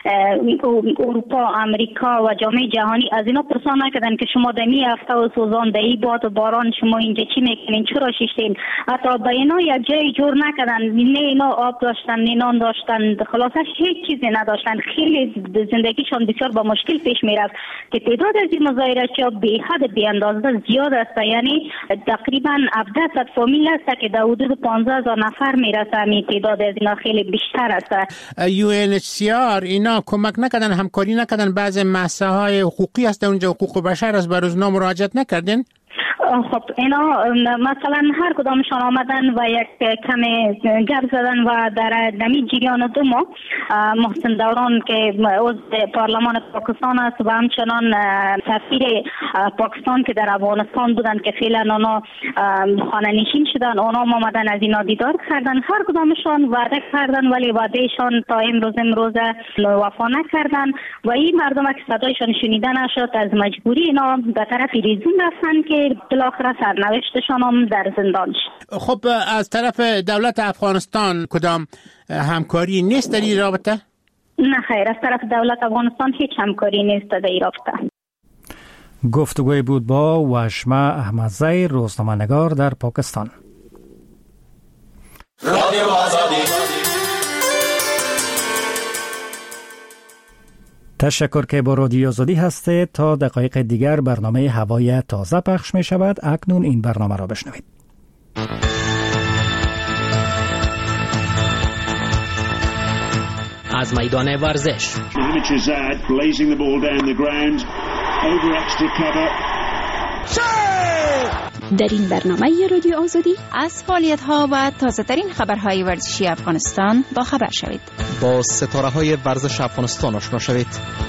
اروپا، امریکا و جامعه جهانی از اینا پرسان نکردن که شما در این هفته و سوزان در این باد و باران شما اینجا چی میکنین، چرا شیشتین. حتی به اینا یک جای جور نکردن، نه اینا آب داشتن نه نان داشتن، خلاصه هیچ چیزی نداشتن. خیلی زندگیشان بسیار با مشکل پیش میرفت که تعداد از این مظاهره بچه‌ها بی حد بی اندازه زیاد است، یعنی تقریبا 1700 فامیل است که در حدود 15000 نفر میرسه. می تعداد از اینا خیلی بیشتر است. UNHCR اینا کمک نکردن، همکاری نکردن؟ بعض مسائل حقوقی است اونجا، حقوق بشر است، به روزنامه مراجعه نکردین؟ خب اینا مثلا هر کدامشان آمدن و یک کم گپ زدن و در نمی جریان 2 ماه محسن دوران که عضو پارلمان پاکستان است و همچنان سفیر پاکستان که در افغانستان بودن که فعلا اونا خانه نشین شدن، اونا آمدن از اینا دیدار کردن. هر کدامشان وعده کردن ولی وعدهشان تا امروز وفا نکردن و این مردم که صدایشان شنیده نشد از مجبوری اینا به طرف ریزون رفتن که بالاخره سرنوشتشان هم در زندان شد. خب از طرف دولت افغانستان کدام همکاری نیست در این رابطه؟ نه خیر، از طرف دولت افغانستان هیچ همکاری نیست در این رابطه. گفتگوی بود با وشمه احمدزی، روزنامه‌نگار در پاکستان. رادیو آزادی. تشکر که با رادیو آزادی هستید. تا دقایق دیگر برنامه هوای تازه پخش می شود. اکنون این برنامه را بشنوید. از میدان ورزش. در این برنامه رادیو آزادی از فعالیت‌ها و تازه‌ترین خبرهای ورزشی افغانستان با خبر شوید. با ستاره‌های ورزش افغانستان آشنا شوید.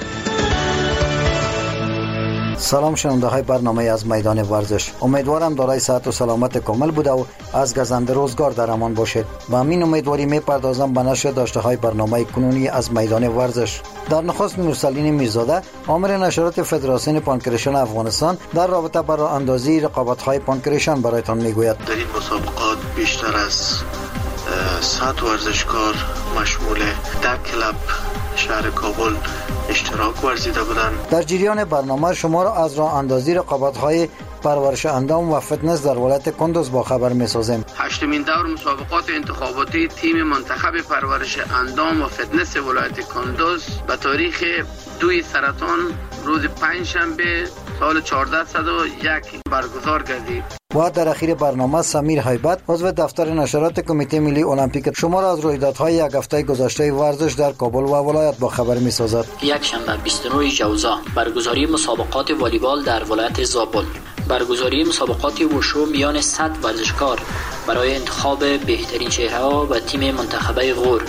سلام شنونده های برنامه از میدان ورزش. امیدوارم دارای صحت و سلامت کامل بوده و از گزنده روزگار در امان باشید. با همین امیدواری میپردازم به نشر داشته های برنامه کنونی از میدان ورزش. در نخست نورسلین میرزاده، آمر نشرات فدراسیون پانکریشن افغانستان در رابطه با راه اندازی رقابت های پانکریشن برایتان میگوید. در این مسابقات بیشتر از 100 ورزشکار مشمول 10 کلب شهر کابل اشتراک ورزیده بودند. در جریان برنامه شما را از راه اندازی رقابت‌های پرورش اندام و فتنس در ولایت کندوز با خبر می‌سازیم. هشتمین دور مسابقات انتخاباتی تیم منتخب پرورش اندام و فتنس ولایت کندوز به تاریخ 2 سرطان روز پنجشنبه سال 1401 برگزار گردید. و در اخیر برنامه سمیر هیبت، عضو دفتر نشرات کمیته ملی المپیک، شما را از رویدادهای یک هفته گذشته ورزش در کابل و ولایت با خبر می‌سازد. یک شنبه 29 جوزا برگزاری مسابقات والیبال در ولایت زابل، برگزاری مسابقات وشو میان 100 ورزشکار برای انتخاب بهترین چهره‌ها و تیم منتخبه غور.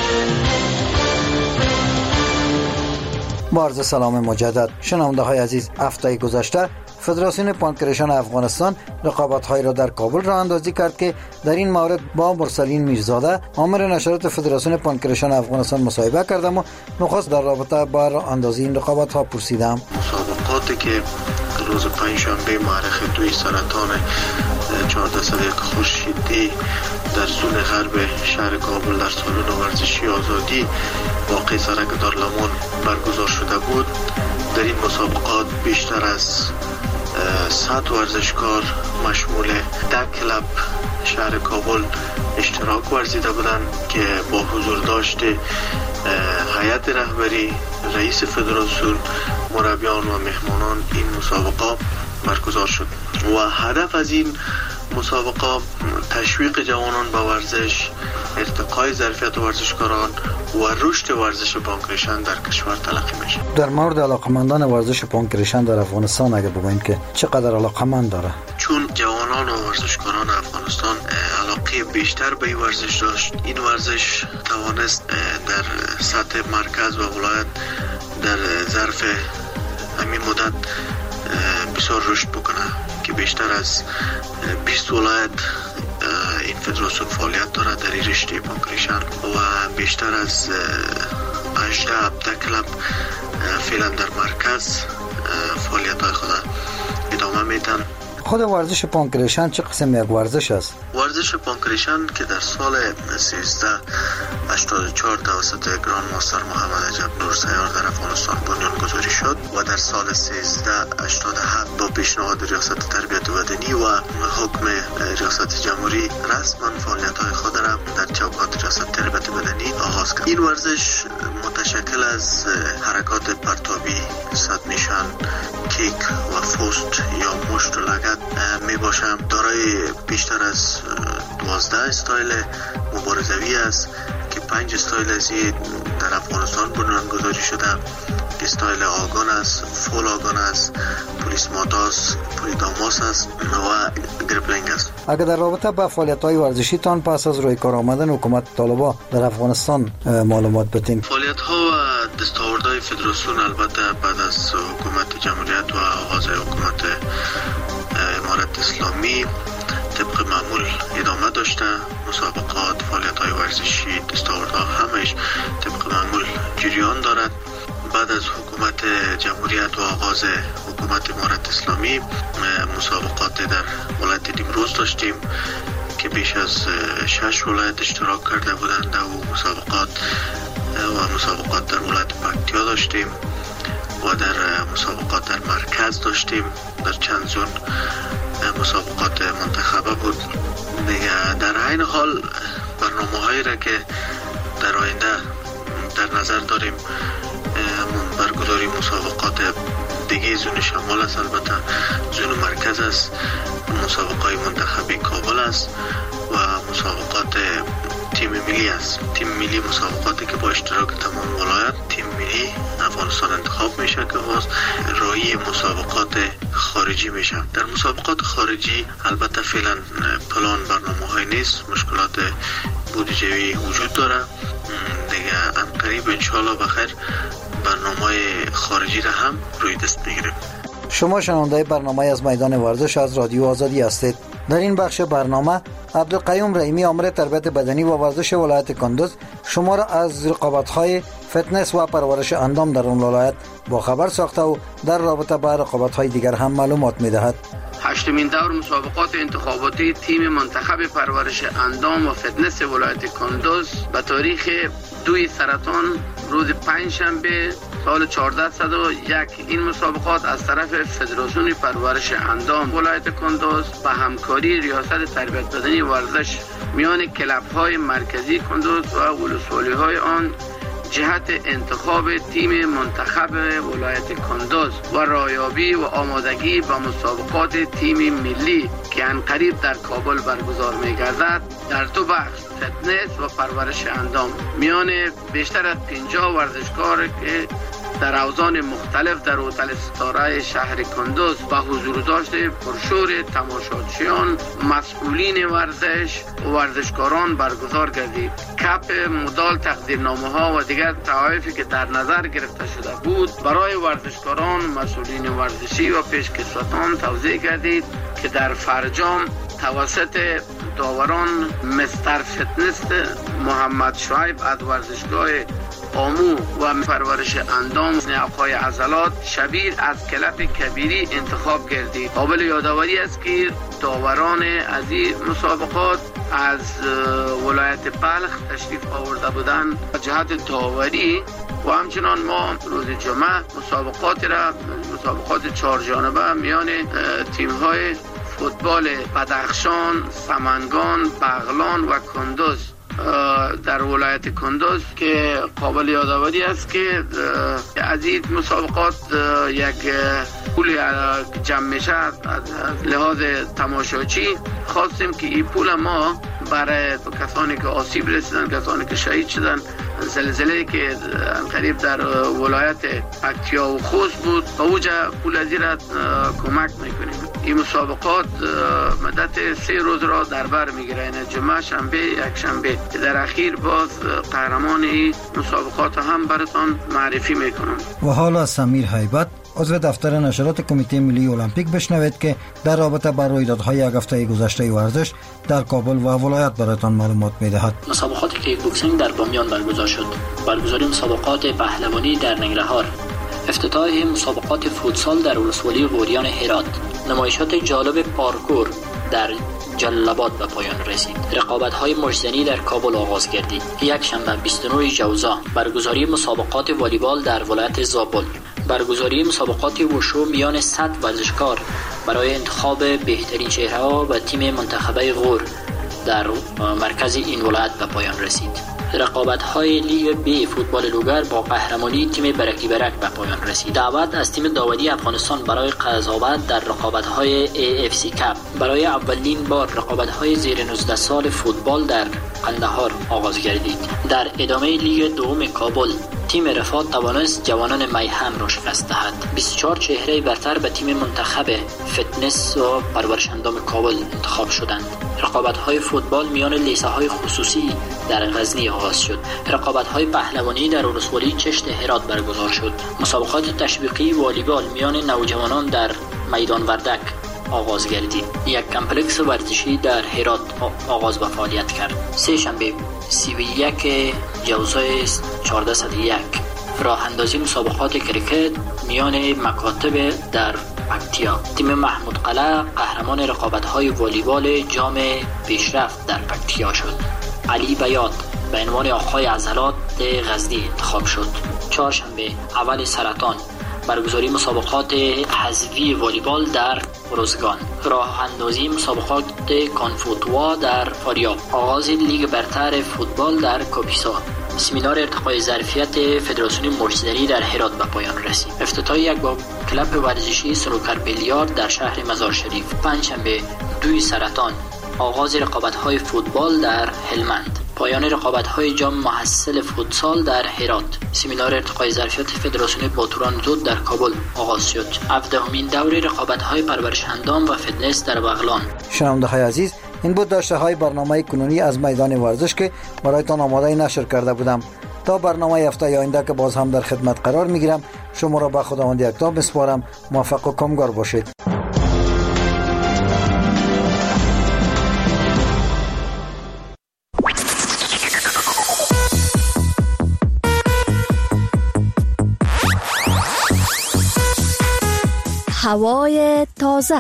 با عرض سلام مجدد شنونده های عزیز، هفته گذشته فدراسیون پانکریشن افغانستان رقابت‌های را در کابل راه اندازی کرد که در این مورد با مرسلین میرزاده، آمر نشرات فدراسیون پانکریشن افغانستان مصاحبه کردم و نخست در رابطه با راه اندازی این رقابت‌ها پرسیدم. مسابقاتی که روز پنجشنبه مورخ 2 سرطان 1401 خورشیدی در زون غرب شهر کابل در سالن ورزشی آزادی واقع سرک دارالمان برگزار شده بود. در این مسابقات بیشتر از 100 ورزشکار مشمول 10 کلب شهر کابل اشتراک ورزیده بودند که با حضور داشت هیئت رهبری، رئیس فدراسیون، مربیان و مهمانان این مسابقه برگزار شد و هدف از این مسابقه تشویق جوانان به ورزش، ارتقای ظرفیت ورزشکاران و رشد ورزش پانکریشن در کشور تلقی میشه. در مورد علاقمندان ورزش پانکریشن در افغانستان اگه بگوییم که چقدر علاقمند داره؟ چون جوانان و ورزشکاران افغانستان علاقه بیشتر به این ورزش داشت، این ورزش توانست در سطح مرکز و ولایت در ظرف همین مدت بسیار رشد بکنه که بیشتر از 20 ولایت این فدراسیون فعالیت داره در این رشته پانکریشن و بیشتر از 18 کلب فعلا در مرکز فعالیت های خود ادامه میدن. خود ورزش پانکریشن چه قسم یک ورزش است؟ ورزش پانکریشن که در سال 1384 توسط گراند ماستر محمد عجب نورسیار در افغانستان بنیان گذاری شد و در سال 1387 با پیشنهاد ریاست تربیت بدنی و حکم ریاست جمهوری رسما فعالیت‌های خود را در چوکات ریاست تربیت بدنی آغاز آغاز کرد. این ورزش متشکل از حرکات پرتابی، صد نشان، کیک و فوست یا مشت و لگد می باشم. دارای بیشتر از 12 استایل مبارزوی است که 5 استایل از این در افغانستان بنیانگذاری شده. استایل آگان است، فول آگان است، پولیس ماتاس، پولیداماس است و گریپلینگ است. اگر در رابطه با فعالیت‌های ورزشی تان پس از روی کار آمدن حکومت طالبان در افغانستان معلومات بدین. فعالیت‌ها و دستاوردهای فدراسیون البته بعد از حکومت جمهوریت و آغاز حکومت امارت اسلامی طبق معمول ادامه داشته. مسابقات، فعالیت‌های ورزشی، دستاوردها همش طبق معمول جریان دارد. بعد از حکومت جمهوریت و آغاز حکومت امارت اسلامی مسابقات در ولایت نیمروز داشتیم که بیش از 6 ولایت اشتراک کرده بودند و مسابقات در ولایت پکتیا داشتیم و در مسابقات در مرکز داشتیم. در چند زون مسابقات منتخبه بود دیگه. در عین حال برنامه‌هایی را که در آینده در نظر داریم برگزاری مسابقات دیگه زون شمال است، البته زون مرکز است، مسابقات منتخبی کابل است و مسابقات تیم ملی است. تیم ملی مسابقاتی که با اشتراک تمام ولایت تیم ملی افغانستان انتخاب میشه که باز راهی مسابقات خارجی میشه. در مسابقات خارجی البته فعلا پلان برنامه‌های نیست، مشکلات بودجه‌ای وجود داره دیگه. قریب انشالله بخیر برنامه خارجی را هم روی دست بگیریم. شما شنونده برنامه از میدان ورزش از رادیو آزادی هستید. در این بخش برنامه عبدالقیوم رحیمی آمر تربیت بدنی و ورزش ولایت کندوز شما را از رقابت‌های فتنس و پرورش اندام در اون ولایت با خبر ساخته و در رابطه با رقابت‌های دیگر هم معلومات می‌دهد. هشتمین دور مسابقات انتخاباتی تیم منتخب پرورش اندام و فتنس ولایت کندوز به تاریخ 2 سرطان روز پنجشنبه سال 1401 این مسابقات از طرف فدراسیون پرورش اندام ولایت کندوز با همکاری ریاست تربیت بدنی ورزش میان کلب‌های مرکزی کندوز و ولسوالی‌های آن جهت انتخاب تیم منتخب ولایت کندوز و رایابی و آمادگی به مسابقات تیم ملی که عنقریب در کابل برگزار می‌گردد در 2 بخش فتنس و پرورش اندام میان بیشتر از 50 ورزشکار که در اوزان مختلف در هتل ستاره شهر کندوز با حضور داشته پرشور تماشاچیان، مسئولین ورزش و ورزشکاران برگزار گردید. کپ، مدال، تقدیرنامه‌ها و دیگر تحایفی که در نظر گرفته شده بود برای ورزشکاران، مسئولین ورزشی و پیشکسوتان توزیع گردید که در فرجام توسط داوران مستر فتنس محمد شعیب از ورزشگاه آمو و پرورش اندام آقای عضلات شبیر از کلب کبیری انتخاب گردید. قابل یادآوری است که داوران از این مسابقات از ولایت بلخ تشریف آورده بودند جهت داوری و همچنان ما روز جمعه مسابقات 4 جانبه میان تیم‌های فوتبال بدخشان، سمنگان، بغلان و کندوز در ولایت کندوز که قابل یادآوری است که از این مسابقات یک پول جمع میشه از لحاظ تماشاچی. خواستیم که این پول ما برای کسانی که آسیب رسیدن، کسانی که شهید شدن، زلزله که قریب در ولایت پکتیا و خوست بود با اوجه پول از این کمک میکنیم. این مسابقات مدت 3 روز را در بر میگیره، یعنی جمعه، شنبه، یک شنبه. در اخیر باز قهرمان این مسابقات هم براتون معرفی میکنم. و حالا سمیر هیبت عضو دفتر نشرات کمیته ملی المپیک بشنوید که در رابطه با رویدادهای یک هفته گذشته ورزش در کابل و ولایت براتون معلومات میدهد. مسابقات کیک بوکسینگ در بامیان برگزار شد. برگزاری مسابقات پهلوانی در ننگرهار. افتتاح مسابقات فوتسال در ولسوالی غوریان هرات. نمایشات جالب پارکور در جلال آباد به پایان رسید. رقابت‌های مشتزنی در کابل آغاز گردید. یک شنبه 29 جوزا برگزاری مسابقات والیبال در ولایت زابل. برگزاری مسابقات وشو میان 100 ورزشکار برای انتخاب بهترین چهره‌ها و تیم منتخبه غور در مرکز این ولایت به پایان رسید. رقابت‌های لیگ بی فوتبال لوگر با قهرمانی تیم برکی برک به پایان رسید. دعوت از تیم داودی افغانستان برای قضاوت در رقابت‌های AFC کاپ. برای اولین بار رقابت‌های زیر 19 سال فوتبال در قندهار آغاز گردید. در ادامه لیگ دوم کابل تیم رفاه توانست جوانان میهم را شکست دهد. 24 چهره برتر به تیم منتخب فتنس و پرورش اندام کابل انتخاب شدند. رقابت‌های فوتبال میان لیسه‌های خصوصی در غزنی آغاز شد. رقابت‌های پهلوانی در ولسوالی چشت هرات برگزار شد. مسابقات تشویقی والیبال میان نوجوانان در میدان وردک آغاز گردید. یک کمپلکس ورزشی در هرات آغاز به فعالیت کرد. سه شنبه 31 جوزای 1401 راه اندازی مسابقات کریکت میان مکاتب در پکتیا. تیم محمود قلعه قهرمان رقابت‌های والیبال جام پیشرفت در پکتیا شد. علی بیات به عنوان آقای عضلات غزنی انتخاب شد. چهارشنبه اول سرطان برگزاری مسابقات حذفی والیبال در روزگان. راه اندازی مسابقات کانفوتوا در فاریاب. آغاز لیگ برتر فوتبال در کاپیسا. سمینار ارتقای ظرفیت فدراسیون مشتری در هرات به پایان رسید. افتتاح یک با کلب ورزشی سنوکر بیلیارد در شهر مزار شریف. پنجشنبه 2 سرطان آغاز رقابت‌های فوتبال در هلمند. پایان رقابت‌های جام محصل فوتسال در هرات. سمینار ارتقای ظرفیت فدراسیون باتوران زود در کابل آغاز شد. 17مین دور رقابت‌های پرورش اندام و فتنس در بغلان. شنونده‌های عزیز، این بود داشته‌های برنامه کنونی از میدان ورزش که برایتان آماده نشر کرده بودم. تا برنامه هفته آینده که باز هم در خدمت قرار میگیرم، شما را به خداوند یکتا میسپارم. موفق و کامگار باشید. هوای تازه.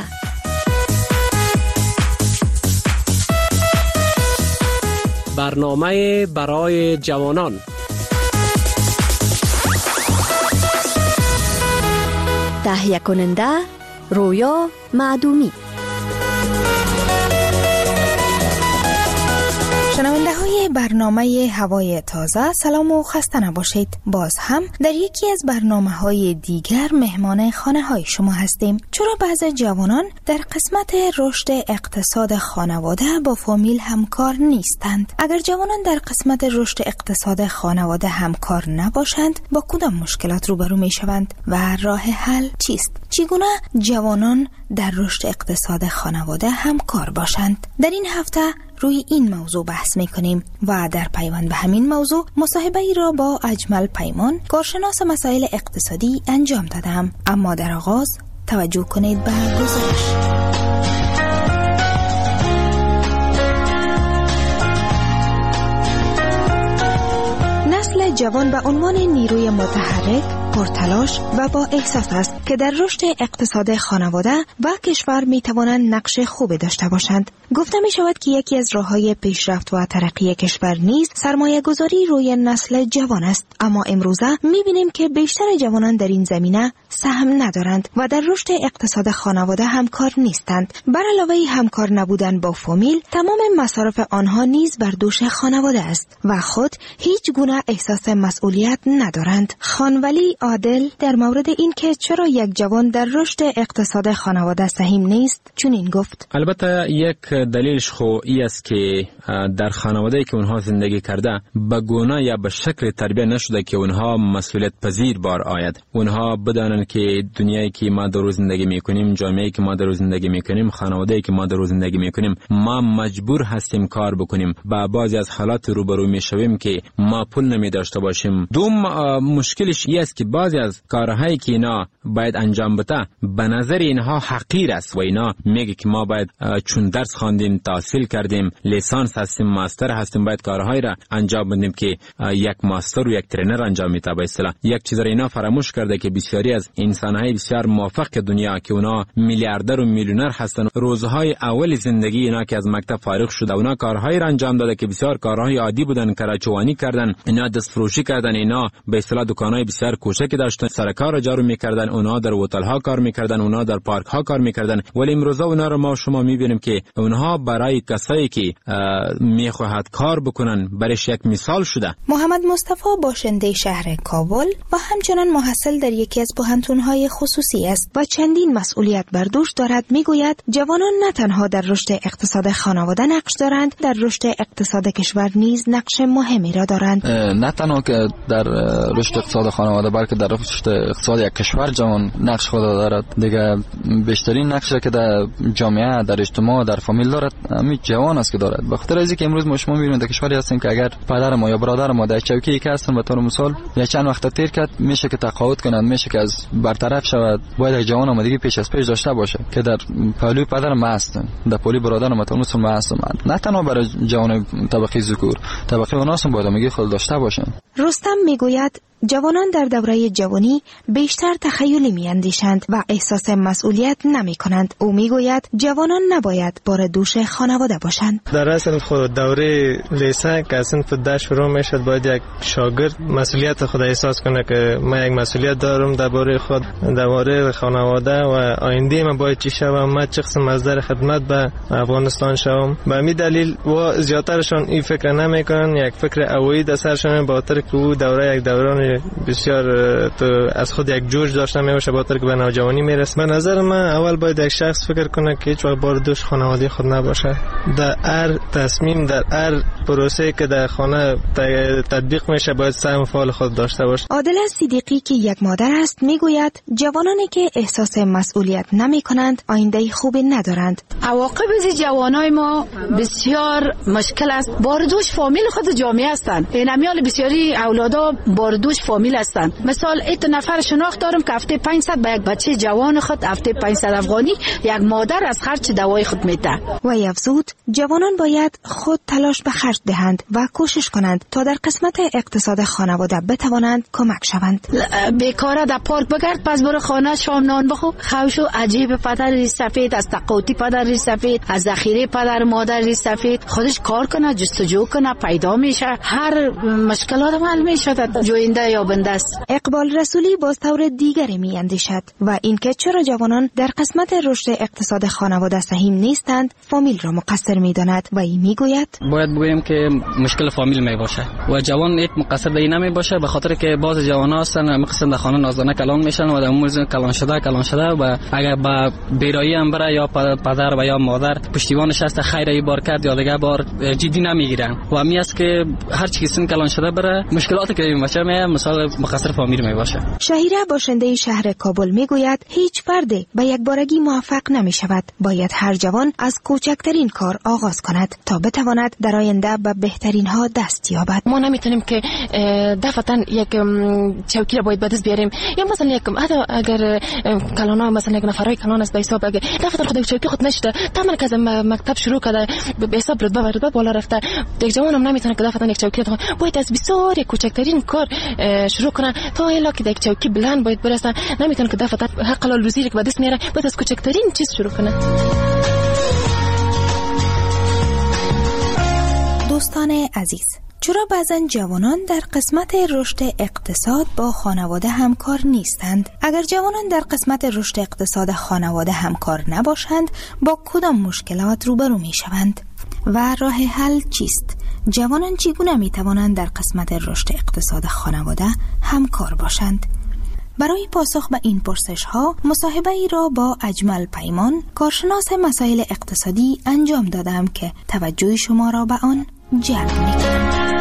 برنامه برای جوانان. تهیه کننده رویا معدومی. شنونده های برنامه هوای تازه، سلام و خسته نباشید. باز هم در یکی از برنامه های دیگر مهمان خانه های شما هستیم. چرا بعضی جوانان در قسمت رشد اقتصاد خانواده با فامیل همکار نیستند؟ اگر جوانان در قسمت رشد اقتصاد خانواده همکار نباشند، با کدام مشکلات روبرو می شوند و راه حل چیست؟ چگونه جوانان در رشد اقتصاد خانواده همکار باشند؟ در این هفته روی این موضوع بحث می‌کنیم و در پیوند به همین موضوع مصاحبه‌ای را با اجمل پیمان، کارشناس مسائل اقتصادی انجام دادم. اما در آغاز توجه کنید به گزارش. نسل جوان به عنوان نیروی متحرک، پرتلاش و با احساس است که در رشد اقتصاد خانواده و کشور می توانند نقش خوبی داشته باشند. گفته می شود که یکی از راه‌های پیشرفت و ترقی کشور نیز سرمایه گذاری روی نسل جوان است. اما امروزه می بینیم که بیشتر جوانان در این زمینه سهم ندارند و در رشد اقتصاد خانواده همکار نیستند. بر علاوه همکار نبودن با فامیل، تمام مصارف آنها نیز بر دوش خانواده است و خود هیچ گونه احساس مسئولیت ندارند. خانولی عادل در مورد این که چرا یک جوان در رشد اقتصاد خانواده سهم نیست چنین گفت: البته یک دلیلش خو ای است که در خانواده‌ای که اونها زندگی کرده به گونه یا به شکل تربیت نشده که اونها مسئولیت پذیر بار آید. اونها بدانند که دنیایی که ما در زندگی میکنیم، جامعه‌ای که ما در زندگی میکنیم، خانواده‌ای که ما در زندگی میکنیم، ما مجبور هستیم کار بکنیم. با بعضی از حالات روبرو میشویم که ما پول نمی داشته باشیم. دوم مشکلش ای است که بعضی از کارهایی که اینا باید انجام بده به نظر اینها حقیر است و اینا میگه که ما باید چون درس خواندیم، تحصیل کردیم، لیسانس هستیم، ماستر هستیم، باید کارهایی را انجام بدیم که یک ماستر و یک ترینر انجام میده. به اصطلاح یک چیز را اینا فراموش کرده که بسیاری از انسان‌های بسیار موفق دنیا که اونا میلیاردر و میلیونر هستن، روزهای اول زندگی اینا که از مکتب فارغ شده اونا کارهایی را انجام داده که بسیار کارهای عادی بودن، کراچوانی کردن، اینا دست فروشی کردن، اینا به اصطلاح دکان‌های بسیار کوچک گذشته که داشتن سر کار جارو میکردن، اونها در هتل ها کار میکردن، اونها در پارک ها کار میکردن، ولی امروزه اونها رو ما شما میبینیم که اونها برای کسایی که میخواهد کار بکنن برایش یک مثال شده. محمد مصطفی باشنده شهر کابل و همچنان محصل در یکی از پوهنتون‌های خصوصی است و چندین مسئولیت بر دوش دارد. میگوید جوانان نه تنها در رشد اقتصاد خانواده نقش دارند، در رشد اقتصاد کشور نیز نقش مهمی را دارند. نه تنها که در رشد اقتصاد خانواده بلکه در رشد اقتصاد یک کشور جوان نقش خود دارد. دیگه بیشترین نقشی که در جامعه، در اجتماع، در فامیل دارد همین جوان است که دارد. به خاطر اینکه امروز ما شما میبینید در کشوری هستیم که اگر پدر ما یا برادر ما در چوکی که هستن به طور مثال یا چند وقت تیر کرد، میشه که تقاعد کنند، میشه که از برطرف شود، باید جوان آمادگی پیش از پیش داشته باشه که در پهلوی پدر ما هستن، در پهلوی برادر ما طور مثال ما هستم. نه تنها برای جوان طبقه ذکور، طبقه اوناس هم باید آمادگی خود داشته باشن. رستم میگوید جوانان در دوره جوانی بیشتر تخیلی میاندیشند و احساس مسئولیت نمی کنند. او میگوید جوانان نباید بار دوش خانواده باشند. در اصل خود دوره لیسه که اصلا فده شروع میشد، باید یک شاگرد مسئولیت خود احساس کنه که من یک مسئولیت دارم درباره خود، درباره خانواده و آینده من باید چی شوم، من چه قسم مصدر خدمت به افغانستان شوم. به همین دلیل و زیاترشان این فکر نمیکنن، یک فکر اویی در سرشون، با خاطر که او دوره یک دوران بسیار تو از خود یک جوش داشته میشه، با خاطر که به نوجوانی میرسه. به نظر من اول باید یک شخص فکر کنه که هیچ وقت بار دوش خانواده خود نباشه. در هر تصمیم، در هر پروسه که در خانه تطبیق میشه باید سهم فعال خود داشته باشه. عادل صدیقی که یک مادر است میگوید جوانانی که احساس مسئولیت نمی کنند آینده خوبی ندارند. عواقب از جوانای ما بسیار مشکل است. بار دوش فامیل خود جامعه هستند. اینمیال بسیاری اولادا بار دوش فامیل هستند. مثال ایت نفر شناخت دارم که هفته 500 به یک بچه جوان خود هفته 500 افغانی یک مادر از خرج دوای خود میده. و افزود جوانان باید خود تلاش به خرج دهند و کوشش کنند تا در قسمت اقتصاد خانواده بتوانند کمک شوند. بیکاره در پارک بگرد، پس برو خانه شام نان بخو. خوشو عجیب پدر ریش سفید، از تقاطی پدر ریش سفید، از ذخیره پدر مادر ریش سفید، خودش کار کنه، جستجو کنه، پیدا میشه، هر مشکلات حل میشه، جوینده یا بنده است. اقبال رسولی باز طور دیگری میاندیشد و اینکه چرا جوانان در قسمت رشد اقتصاد خانواده سهیم نیستند فامیل را مقصر میداند و این میگوید باید بگوییم که مشکل فامیل می باشه و جوان ایت مقصر به این نمی باشه، به خاطر که باز جوان‌ها هستن میخواستن در خانه نازدانه کلان میشن و در موز کلان شده و اگر با بیرایی هم بره یا پدر و یا مادر پشتیبانش هست خیر ای بار کرد یا دیگه بار جدی نمیگیرن و همین است که هر چی سن کلان شده بره مشکلاتی که میشه مثلا مقصر فامیل می باشه. شهیره باشنده شهر کابل میگوید هیچ فردی به یک بارگی موفق نمی شود. باید هر جوان از کوچکترین کار آغاز کند تا بتواند در آینده به بهترین ها دست یابد. ما نمیتونیم که دفعتاً یک چوکی را باید به دست بیاریم یا مثلا یک اگر کلانا مثلا یک نفرای کلان است به حساب اگر دفعتاً خود چوکی خود نشده تمام که از مکتب شروع کرده به حساب رتبه بالا رفته، یک جوان هم نمیتونه که دفعتاً یک چوکی باید از بسیار کوچکترین کار شروع کنن تا الا که یک چوکی بلند باید برسن. نمیتونه که دفعتاً حق حلال روزی که به دست میاره باید از کوچکترین چیز شروع کنه. دوستان عزیز، چرا بعضن جوانان در قسمت رشد اقتصاد با خانواده همکار نیستند؟ اگر جوانان در قسمت رشد اقتصاد خانواده همکار نباشند با کدام مشکلات روبرو می شوند؟ و راه حل چیست؟ جوانان چگونه می توانند در قسمت رشد اقتصاد خانواده همکار باشند؟ برای پاسخ به این پرسش ها مصاحبه ای را با اجمل پیمان کارشناس مسائل اقتصادی انجام دادم که توجه شما را به آن جلب می‌کنم.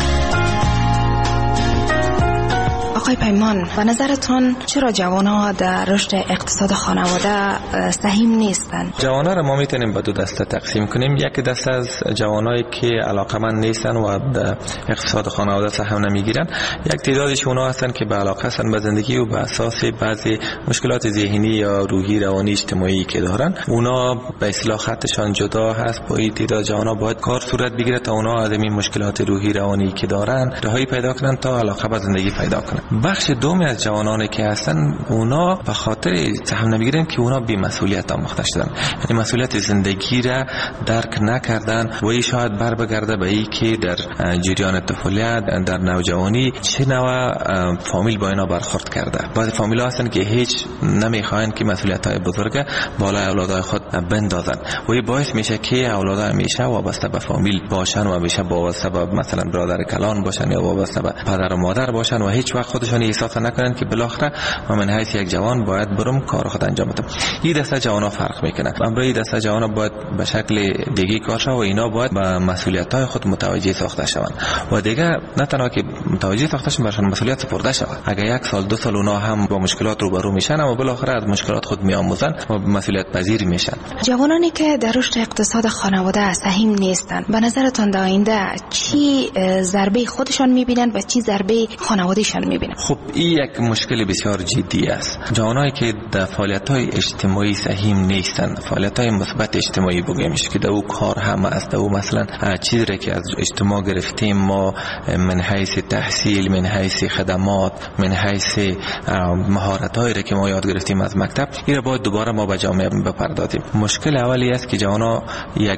آقای پیمان، به نظرتون چرا جوان‌ها در رشد اقتصاد خانواده سهیم نیستند؟ جوان‌ها را ما میتونیم به دو دسته تقسیم کنیم. یک دسته از جوانایی که علاقه‌مند نیستن و در اقتصاد خانواده سهم نمیگیرن، یک تعدادش اونا هستن که به علاقه هستن به زندگی و به اساس بعضی مشکلات ذهنی یا روحی روانی اجتماعی که دارن، اونا به اصطلاح خطشان جدا هست. با این تعداد جوان‌ها باید کار صورت بگیره تا اونا از این مشکلات روحی روانی که دارن رهایی پیدا کنن تا علاقه به زندگی پیدا کنن. بخش دومی از جوانانی که هستن اونا به خاطر سهم نمیگیرن که اونا بی مسئولیت آموخته شدن، یعنی مسئولیت زندگی را درک نکردن و این شاید بر بگرده به این که در جریان طفولیت در نوجوانی چه نوع فامیل با اینا برخورد کرده. بعضی فامیل ها هستن که هیچ نمیخواین که مسئولیت های بزرگ بالای اولادای خود بندازن و این باعث میشه که اولادای همیشه وابسته به فامیل باشن و همیشه وابسته به مثلا برادر کلان باشن یا وابسته به پدر و مادر باشن و هیچ وقت خودشون احساس نکنن که بالاخره من حیث یک جوان باید برم کار خود انجام بدم. این دسته جوانا فرق میکنه. امروز این دسته جوانا باید به شکل دیگه کار شه و اینا باید به مسئولیت‌های خود متوجه ساخته شوند و دیگه نه تنها که متوجه ساخته شوند برشان مسئولیت سپرده شود. اگر 1 سال 2 سال اونا هم با مشکلات روبرو میشن اما بالاخره از مشکلات خود میآموزن و مسئولیت پذیر میشن. جوانانی که در رشد اقتصاد خانواده سهیم نیستند به نظرتان در آینده چی ضربه خودشان میبینن و چی ضربه خانوادهشان میبینن؟ خب این یک مشکل بسیار جدی است. جوانایی که در فعالیت‌های اجتماعی سهیم نیستند، فعالیت‌های مثبت اجتماعی بگیم میشه که در او کار هم است، در او مثلا چیزی را که از اجتماع گرفتیم ما من حیث تحصیل، من حیث خدمات، من حیث مهارت‌هایی را که ما یاد گرفتیم از مکتب، این را باید دوباره ما به جامعه بپردازیم. مشکل اولی است که جوانا یک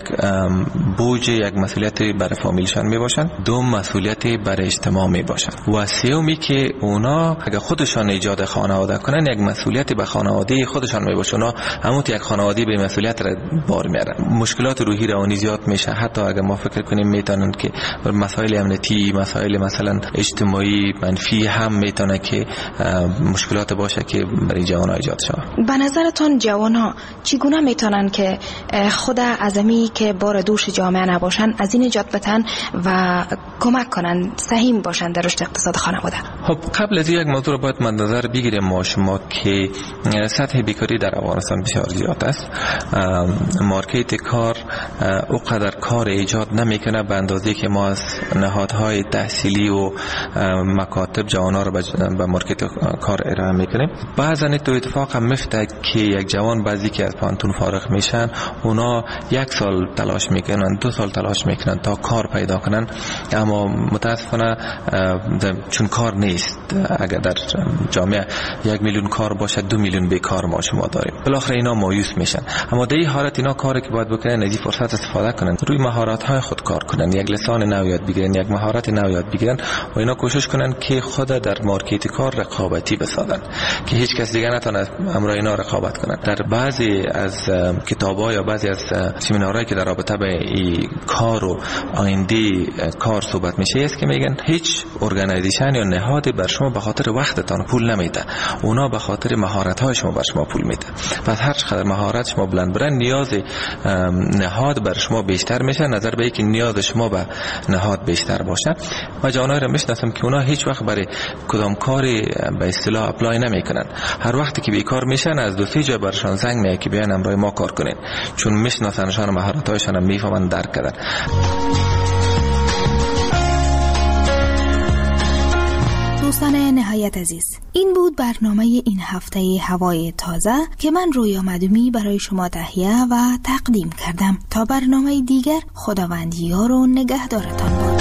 بوج، یک مسئولیت برای فامیلشان میباشند، دوم مسئولیت برای اجتماع میباشند و سومی که اونا اگر خودشان ایجاد خانواده کنن یک مسئولیت به خانواده خودشان میباشن، اونا همون یک خانواده به مسئولیت را بار میارن. مشکلات روحی روانی زیاد میشه. حتی اگر ما فکر کنیم میتونن که مسائل امنیتی، مسائل مثلا اجتماعی منفی هم میتونه که مشکلات باشه که برای جوانان ایجاد شود. به نظرتان جوانان چگونه میتونن که خود اعظمی که بار دوش جامعه نباشن از این نجات بدن و کمک کنن سهیم باشن در رشد اقتصاد خانواده؟ خب قبل از یک موضوع رو باید مد نظر بگیریم ما شما که سطح بیکاری در افغانستان بسیار زیاد است. مارکت کار اونقدر کار ایجاد نمیکنه به اندازه که ما از نهادهای تحصیلی و مکاتب جوانا رو به مارکت کار ارائه میکنیم. بعضا تو اتفاق هم میفته که یک جوان بعضی که از پانتون فارغ میشن اونا 1 سال تلاش میکنن، 2 سال تلاش میکنن تا کار پیدا کنن، اما متاسفانه چون کار نیست. اگر در جامعه 1 میلیون کار باشه 2 میلیون بیکار ما شما داریم. بالاخره اینا مایوس میشن. اما در این حالت اینا کاری که باید بکنن از این فرصت استفاده کنن، روی مهارت های خود کار کنن، یک لسان نو یاد بگیرن، یک مهارت نو یاد بگیرن و اینا کوشش کنن که خود در مارکت کار رقابتی بسازن که هیچ کس دیگه نتونه امر اینا رقابت کنن. در بعضی از کتاب‌ها یا بعضی از سمینارهایی که در رابطه به این کار و آینده کار صحبت میشه است که میگن هیچ ارگانایزیشن یا نهادی بر شما به خاطر وقتتان پول نمیده، اونا به خاطر مهارت‌های شما بر شما پول میده. پس هر چقدر مهارت شما بلند برن نیاز نهاد بر شما بیشتر میشه، نظر به اینکه نیاز شما به نهاد بیشتر باشه. و جوانایی رو میشناسم که اونا هیچ وقت برای کدام کاری به اصطلاح اپلای نمیکنن. هر وقتی که بیکار میشن از 2-3 جا برشان زنگ میاد که بیاین امروز ما کار کنین، چون میشناسنشان، مهارت‌هایشان هم میفهمن، درک کردن. دوستان نهایت عزیز، این بود برنامه این هفته هوای تازه که من رویا مدومی برای شما تهیه و تقدیم کردم. تا برنامه دیگر خداوند یار و نگهدارتان باد.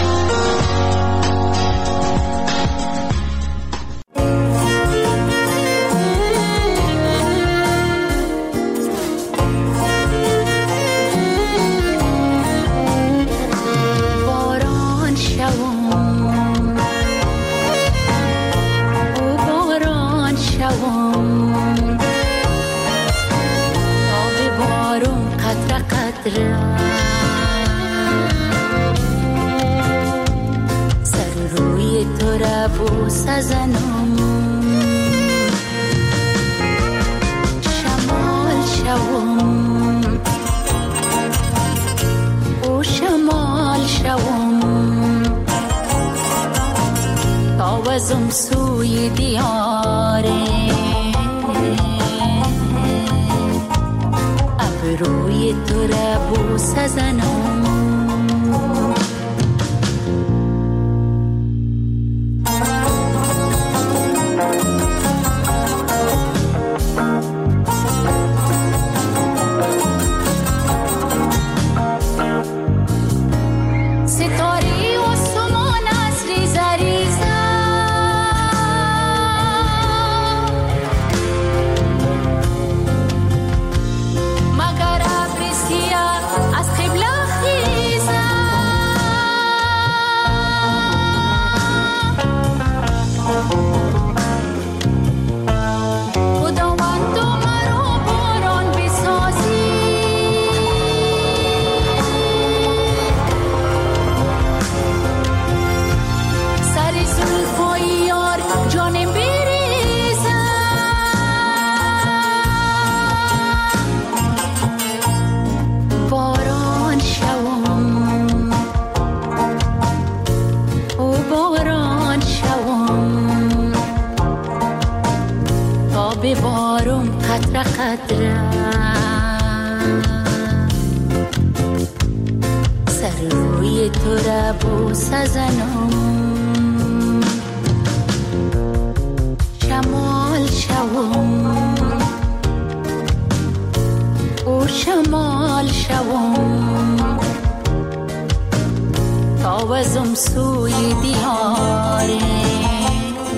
سر روی تو را بوس زنم، شمال شوم او شمال شوم، تاوزم سوی دیاره روی تو را بوس زنم. ستاره و سمان از ریزه ریزه ببارم قطره قطره سر روی تو را بوسه زنم شمال شوم او شمال شوم تاوزم سوی دیار